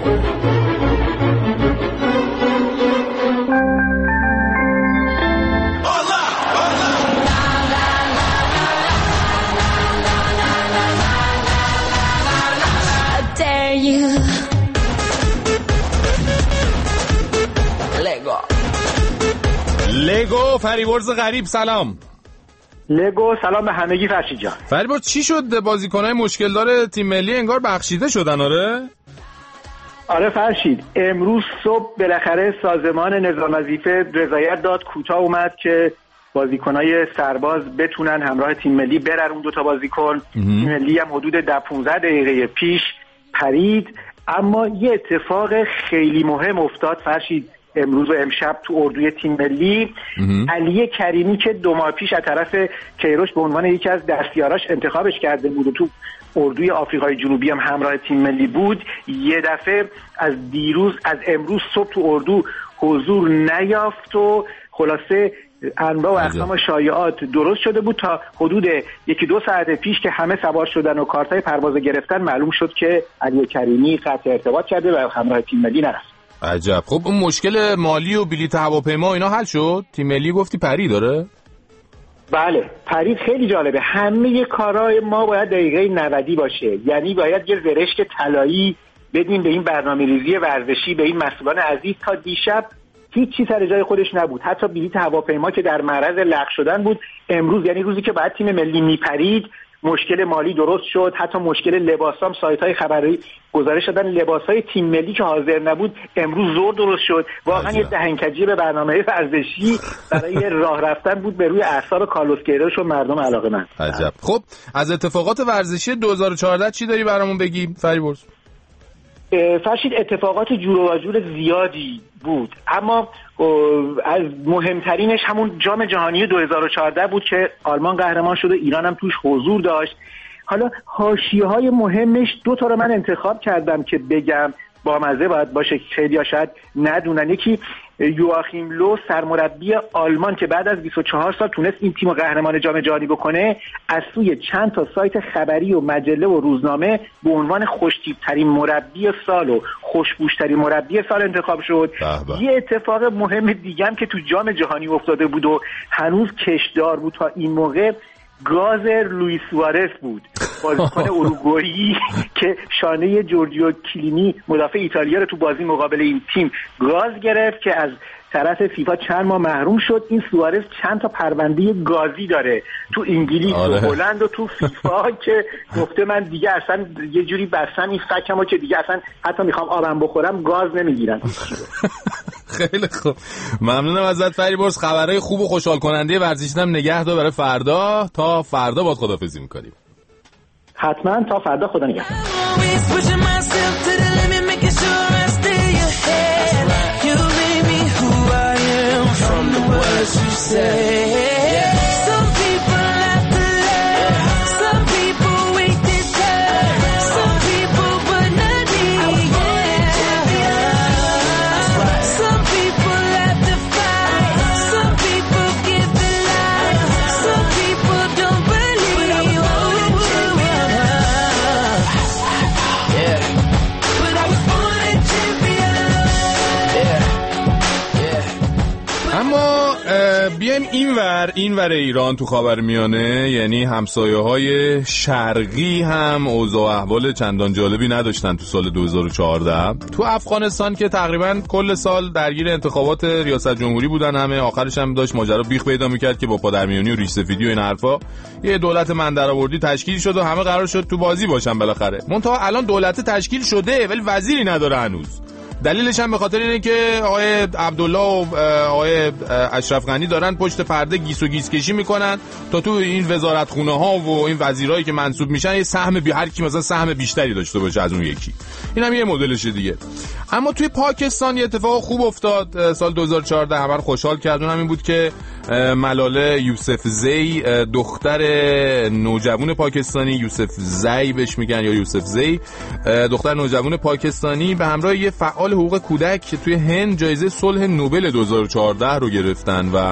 لگو فریورز غریب سلام. لگو سلام به همگی فرشید جان. فریورز چی شد بازیکنای مشکل داره تیم ملی انگار بخشیده شدن؟ آره آره فرشید امروز صبح بالاخره سازمان نظام وظیفه رضایت داد کوتاه اومد که بازیکنای سرباز بتونن همراه تیم ملی برن اون دوتا بازیکن. تیم ملی هم حدود ده پانزده دقیقه پیش پرید. اما یه اتفاق خیلی مهم افتاد فرشید امروز و امشب تو اردوی تیم ملی. علی کریمی که دو ماه پیش از طرف کیروش به عنوان یکی از دستیاراش انتخابش کرده بود و تو اردوی آفریقای جنوبی هم همراه تیم ملی بود، یه دفعه از دیروز از امروز صبح تو اردو حضور نیافت و خلاصه انواع و اقسام و شایعات درست شده بود تا حدود یکی دو ساعت پیش که همه سوار شدن و کارتای پرواز گرفتن معلوم شد که علی کریمی قطع ارتباط کرده و همراه تیم ملی نرفت. عجب. خب اون مشکل مالی و بلیط هواپیما اینا حل شد؟ تیم ملی گفتی پری داره؟ بله، پرید خیلی جالبه. همه کارهای ما باید دقیقه نودی باشه، یعنی باید یه زرشک طلایی بدیم به این برنامه‌ریزی ورزشی، به این مسئولان عزیز. تا دیشب هیچ چیز سر جای خودش نبود، حتی بلیط هواپیما که در معرض لغو شدن بود. امروز یعنی روزی که بعد تیم ملی میپرید مشکل مالی درست شد، حتی مشکل لباسام سایت‌های خبری گزارش دادن لباس‌های تیم ملی که حاضر نبود امروز زور درست شد. واقعا یه دهنکجی به برنامه ورزشی برای راه رفتن بود به روی اعصاب کارلوس کیروش و مردم علاقه‌مند. عجب. خب از اتفاقات ورزشی دو هزار و چهارده چی داری برامون بگی فریبرز؟ فرشید اتفاقات جور و جور زیادی بود، اما از مهمترینش همون جام جهانی دو هزار و چهارده بود که آلمان قهرمان شد و ایران هم توش حضور داشت. حالا حاشیه‌های مهمش دو تا رو من انتخاب کردم که بگم، با مزه باید باشه، خیلی‌ها شاید ندونن. یکی یواخیم لو سرمربی آلمان که بعد از بیست و چهار سال تونست این تیم قهرمان جام جهانی بکنه، از سوی چند تا سایت خبری و مجله و روزنامه به عنوان خوش‌تیپ‌ترین مربی سال و خوش‌بوش‌ترین مربی سال انتخاب شد. یه اتفاق مهم دیگه هم که تو جام جهانی افتاده بود و هنوز کشدار بود تا این موقع، گاز لوئیس سوارز بود، بازیکن اوروگوئی که شانه جورجیو کلینی مدافع ایتالیا رو تو بازی مقابل این تیم گاز گرفت که از طرف فیفا چند ماه محروم شد. این سوارز چند تا پرونده گازی داره تو انگلیس و هلند و تو فیفا که گفته من دیگه اصلا یه جوری بستم این فکمو که دیگه اصلا حتی میخوام آبم بخورم گاز نمیگیرن. خیلی خوب، ممنونم ازت فریبرز. خبرهای خوب و خوشحال کننده ورزشی هم نگه دار برای فردا. تا فردا باهات خداحافظی می‌کنیم. حتما تا فردا، خدا نگهدار. بیایم اینور اینور ایران تو خاورمیانه، یعنی همسایه‌های شرقی هم اوضاع و احوال چندان جالبی نداشتن تو سال دو هزار و چهارده. تو افغانستان که تقریبا کل سال درگیر انتخابات ریاست جمهوری بودن، همه آخرش هم داشت ماجرا بیخ پیدا میکرد که با پادرمیونی و ریش سفیدی و این حرفا یه دولت مندرآوردی تشکیل شد و همه قرار شد تو بازی باشن بالاخره. منتها الان دولت تشکیل شده ولی وزیری نداره هنوز. دلیلش هم به خاطر اینه که آقای عبدالله و آقای اشرف غنی دارن پشت پرده گیس و گیس کشی میکنن تا تو این وزارتخونه ها و این وزیرایی که منصوب میشن یه سهم بی هر کی مثلا سهم بیشتری داشته باشه از اون یکی. اینم یه مدلشه دیگه. اما توی پاکستان یه اتفاق خوب افتاد سال دو هزار و چهارده، همه رو خوشحال کرد. اون همین بود که ملاله یوسف زی، دختر نوجوان پاکستانی، یوسف زی بهش میگن یا یوسف زی، دختر نوجوان پاکستانی به همراه یه فعال حقوق کودک که توی هند جایزه صلح نوبل دو هزار و چهارده رو گرفتن و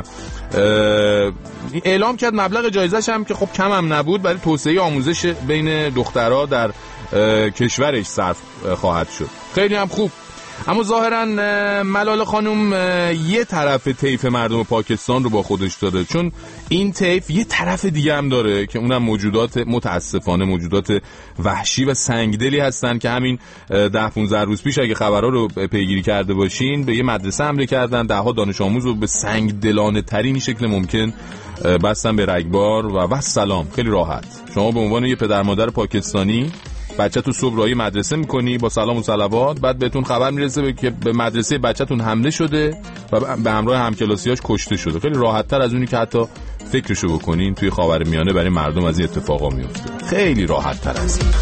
اعلام کرد مبلغ جایزه‌ش هم که خب کم هم نبود برای توسعه آموزش بین دخترها در کشورش صرف خواهد شد. خیلی هم خوب. اما ظاهرا ملاله خانم یه طرف طیف مردم پاکستان رو با خودش داره، چون این طیف یه طرف دیگه هم داره که اونم موجودات متاسفانه موجودات وحشی و سنگدلی هستن که همین ده پانزده روز پیش اگه خبرها رو پیگیری کرده باشین به یه مدرسه حمله کردن، ده ها دانش آموز رو به سنگدلانه ترین شکل ممکن بستن به رگبار و والسلام. خیلی راحت شما به عنوان یه پدر مادر پاکستانی بچه تو صبح راهی مدرسه میکنی با سلام و صلوات، بعد بهتون خبر میرسه که به مدرسه بچه‌تون حمله شده و به همراه همکلاسیاش کشته شده. خیلی راحت تر از اونی که حتی فکرشو بکنین توی خاورمیانه برای مردم از این اتفاقا میفته. خیلی راحت تر از این.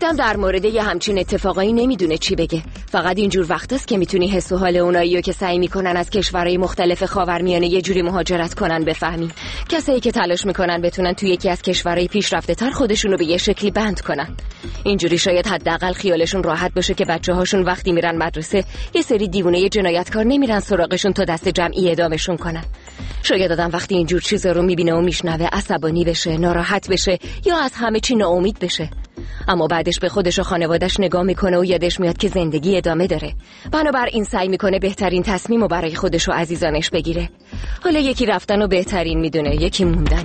آدم در مورد یه همچین اتفاقایی نمیدونه چی بگه. فقط اینجور وقت است که میتونی حس و حال اوناییو که سعی میکنن از کشورهای مختلف خاورمیانه یه جوری مهاجرت کنن بفهمی. کسایی که تلاش میکنن بتونن توی یکی از کشورهای پیشرفته تر خودشونو به یه شکلی بند کنن. اینجوری شاید حداقل خیالشون راحت بشه که بچه‌هاشون وقتی میرن مدرسه یه سری دیوونه جنایتکار نمیرن سراغشون تا دست جمعی اعدامشون کنن. شاید آدم وقتی اینجور چیزا رو میبینه و میشنوه عصبانی بشه، ناراحت بشه یا از همه چی ناامید بشه. اما بعدش به خودش و خانوادش نگاه میکنه و یادش میاد که زندگی ادامه داره. بنابراین سعی میکنه بهترین تصمیمو برای خودش و عزیزانش بگیره. حالا یکی رفتن و بهترین میدونه، یکی موندن.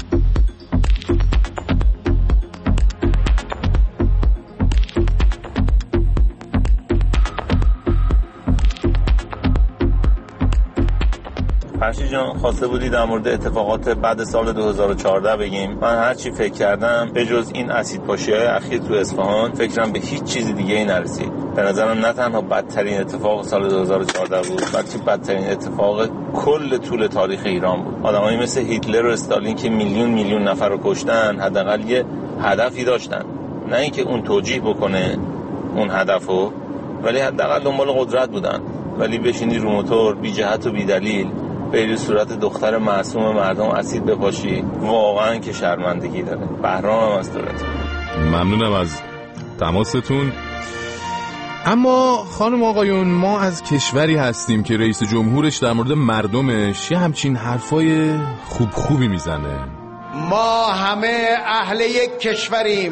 فرشید جان خواسته بودی در مورد اتفاقات بعد سال دو هزار و چهارده بگیم. من هر چی فکر کردم به جز این اسیدپاشی‌های اخیر تو اصفهان فکرم به هیچ چیز دیگه ای نرسید. به نظرم نه تنها بدترین اتفاق سال دو هزار و چهارده بود، بلکه بدترین اتفاق کل طول تاریخ ایران بود. آدمایی مثل هیتلر و استالین که میلیون میلیون نفر رو کشتن حداقل یه هدفی داشتن، نه اینکه اون توجیه بکنه اون هدفو، ولی حداقل دنبال قدرت بودن. ولی بشینی رو موتور بی جهت و بی دلیل به صورت دختر معصوم مردم اسید بپاشی، واقعا که شرمندگی داره. بهرام هم از دولت. ممنونم از تماستون. اما خانم آقایون، ما از کشوری هستیم که رئیس جمهورش در مورد مردمش یه همچین حرفای خوب خوبی میزنه. ما همه اهل یک کشوریم،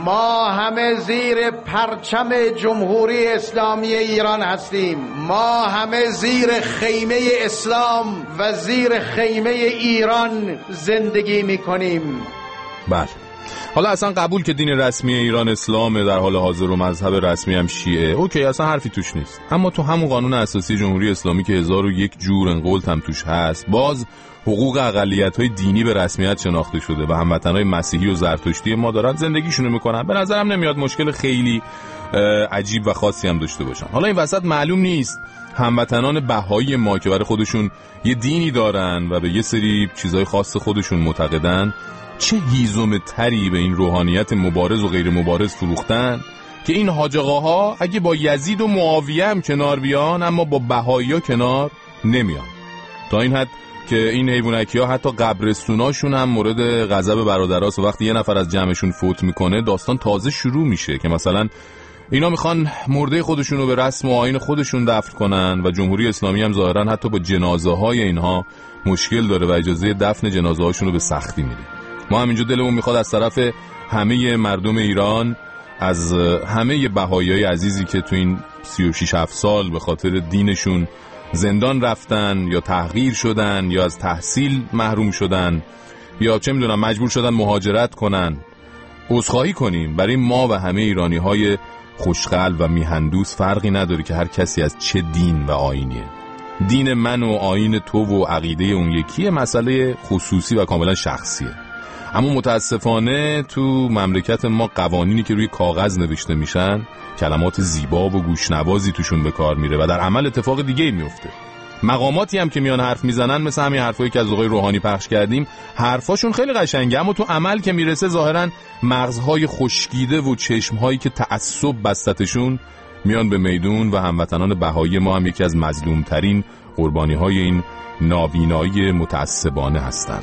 ما همه زیر پرچم جمهوری اسلامی ایران هستیم، ما همه زیر خیمه اسلام و زیر خیمه ایران زندگی میکنیم. بله، حالا اصلا قبول که دین رسمی ایران اسلامه در حال حاضر و مذهب رسمی هم شیعه، اوکی، اصلا حرفی توش نیست. اما تو همون قانون اساسی جمهوری اسلامی که هزار و یک جور انقلت هم توش هست، باز حقوق اقلیت‌های دینی به رسمیت شناخته شده و هموطن‌های مسیحی و زرتشتی ما دارن زندگیشونو میکنن. به نظرم نمیاد مشکل خیلی عجیب و خاصی هم داشته باشن. حالا این وسط معلوم نیست هموطنان بهایی ما که برای خودشون یه دینی دارن و به یه سری چیزای خاص خودشون معتقدن چه هیزم تری به این روحانیت مبارز و غیر مبارز فروختن که این حاج آقاها اگه با یزید و معاویه هم کنار بیان اما با بهایی‌ها کنار نمیان. تا این حد که این حیوانکی ها حتی قبرستوناشون هم مورد غضب برادراست و وقتی یه نفر از جمعشون فوت میکنه داستان تازه شروع میشه که مثلا اینا میخوان مرده خودشون رو به رسم و آیین خودشون دفن کنن و جمهوری اسلامی هم ظاهرا حتی با جنازه های اینها مشکل داره و اجازه دفن جنازه هاشون رو به سختی میده. ما هم اینجا دلمون میخواد از طرف همه مردم ایران، از همه بهاییای عزیزی که تو این سی و شش هفت سال به خاطر دینشون زندان رفتن یا تحقیر شدن یا از تحصیل محروم شدن یا چه میدونم مجبور شدن مهاجرت کنن، عذرخواهی کنیم. برای ما و همه ایرانی های خوشقلب و میهندوست فرقی نداره که هر کسی از چه دین و آیینیه. دین من و آیین تو و عقیده اون یکیه، مسئله خصوصی و کاملا شخصیه. اما متاسفانه تو مملکت ما قوانینی که روی کاغذ نوشته میشن کلمات زیبا و گوشنوازی توشون به کار میره و در عمل اتفاق دیگه میفته. مقاماتی هم که میان حرف میزنن مثل همین حرفایی که از آقای روحانی پخش کردیم، حرفاشون خیلی قشنگه اما تو عمل که میرسه ظاهرا مغزهای خشکیده و چشمهایی که تعصب بستتشون میان به میدون و هموطنان بهایی ما هم یکی از مظلومترین قربانی‌های این نابینایی متعصبانه هستن.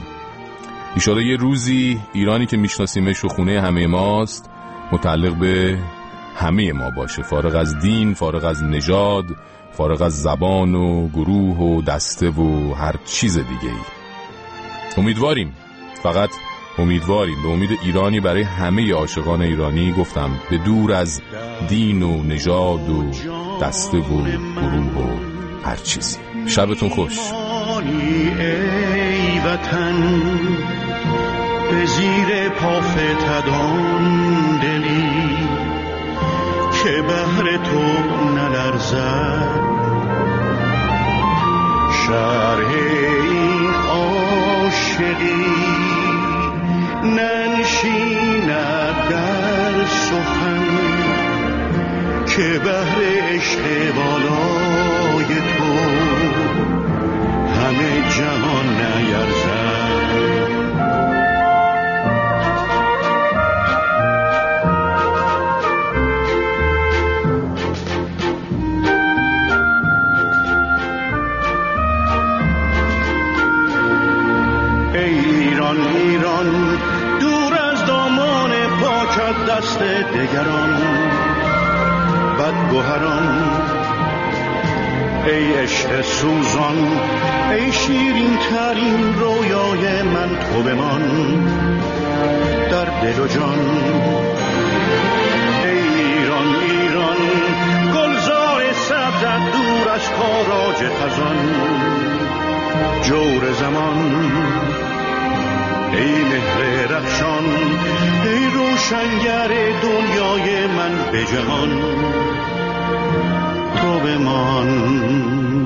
ایشالا یه روزی ایرانی که میشناسیمش و خونه همه ماست متعلق به همه ما باشه، فارغ از دین، فارغ از نژاد، فارغ از زبان و گروه و دسته و هر چیز دیگه ای. امیدواریم، فقط امیدواریم به امید ایرانی برای همه عاشقان ایرانی، گفتم به دور از دین و نژاد و دسته و گروه و هر چیزی. شبتون خوش. ای وطن به زیر پافتدان دلی که بهر تو نلرزد، شرح این عاشقی ننشیند در سخن که بهر عشق بالای تو همه جهان نیرزد. صد گوهران، ای عشق سوزان، ای شیرین ترین رویای من تو بمان در دل و جان. ای ایران ایران، گلزار سبزت دور از تاراج خزان، جور زمان. ای مهر رخشان، ای روشنگر دنیای من به جهان تو بمان.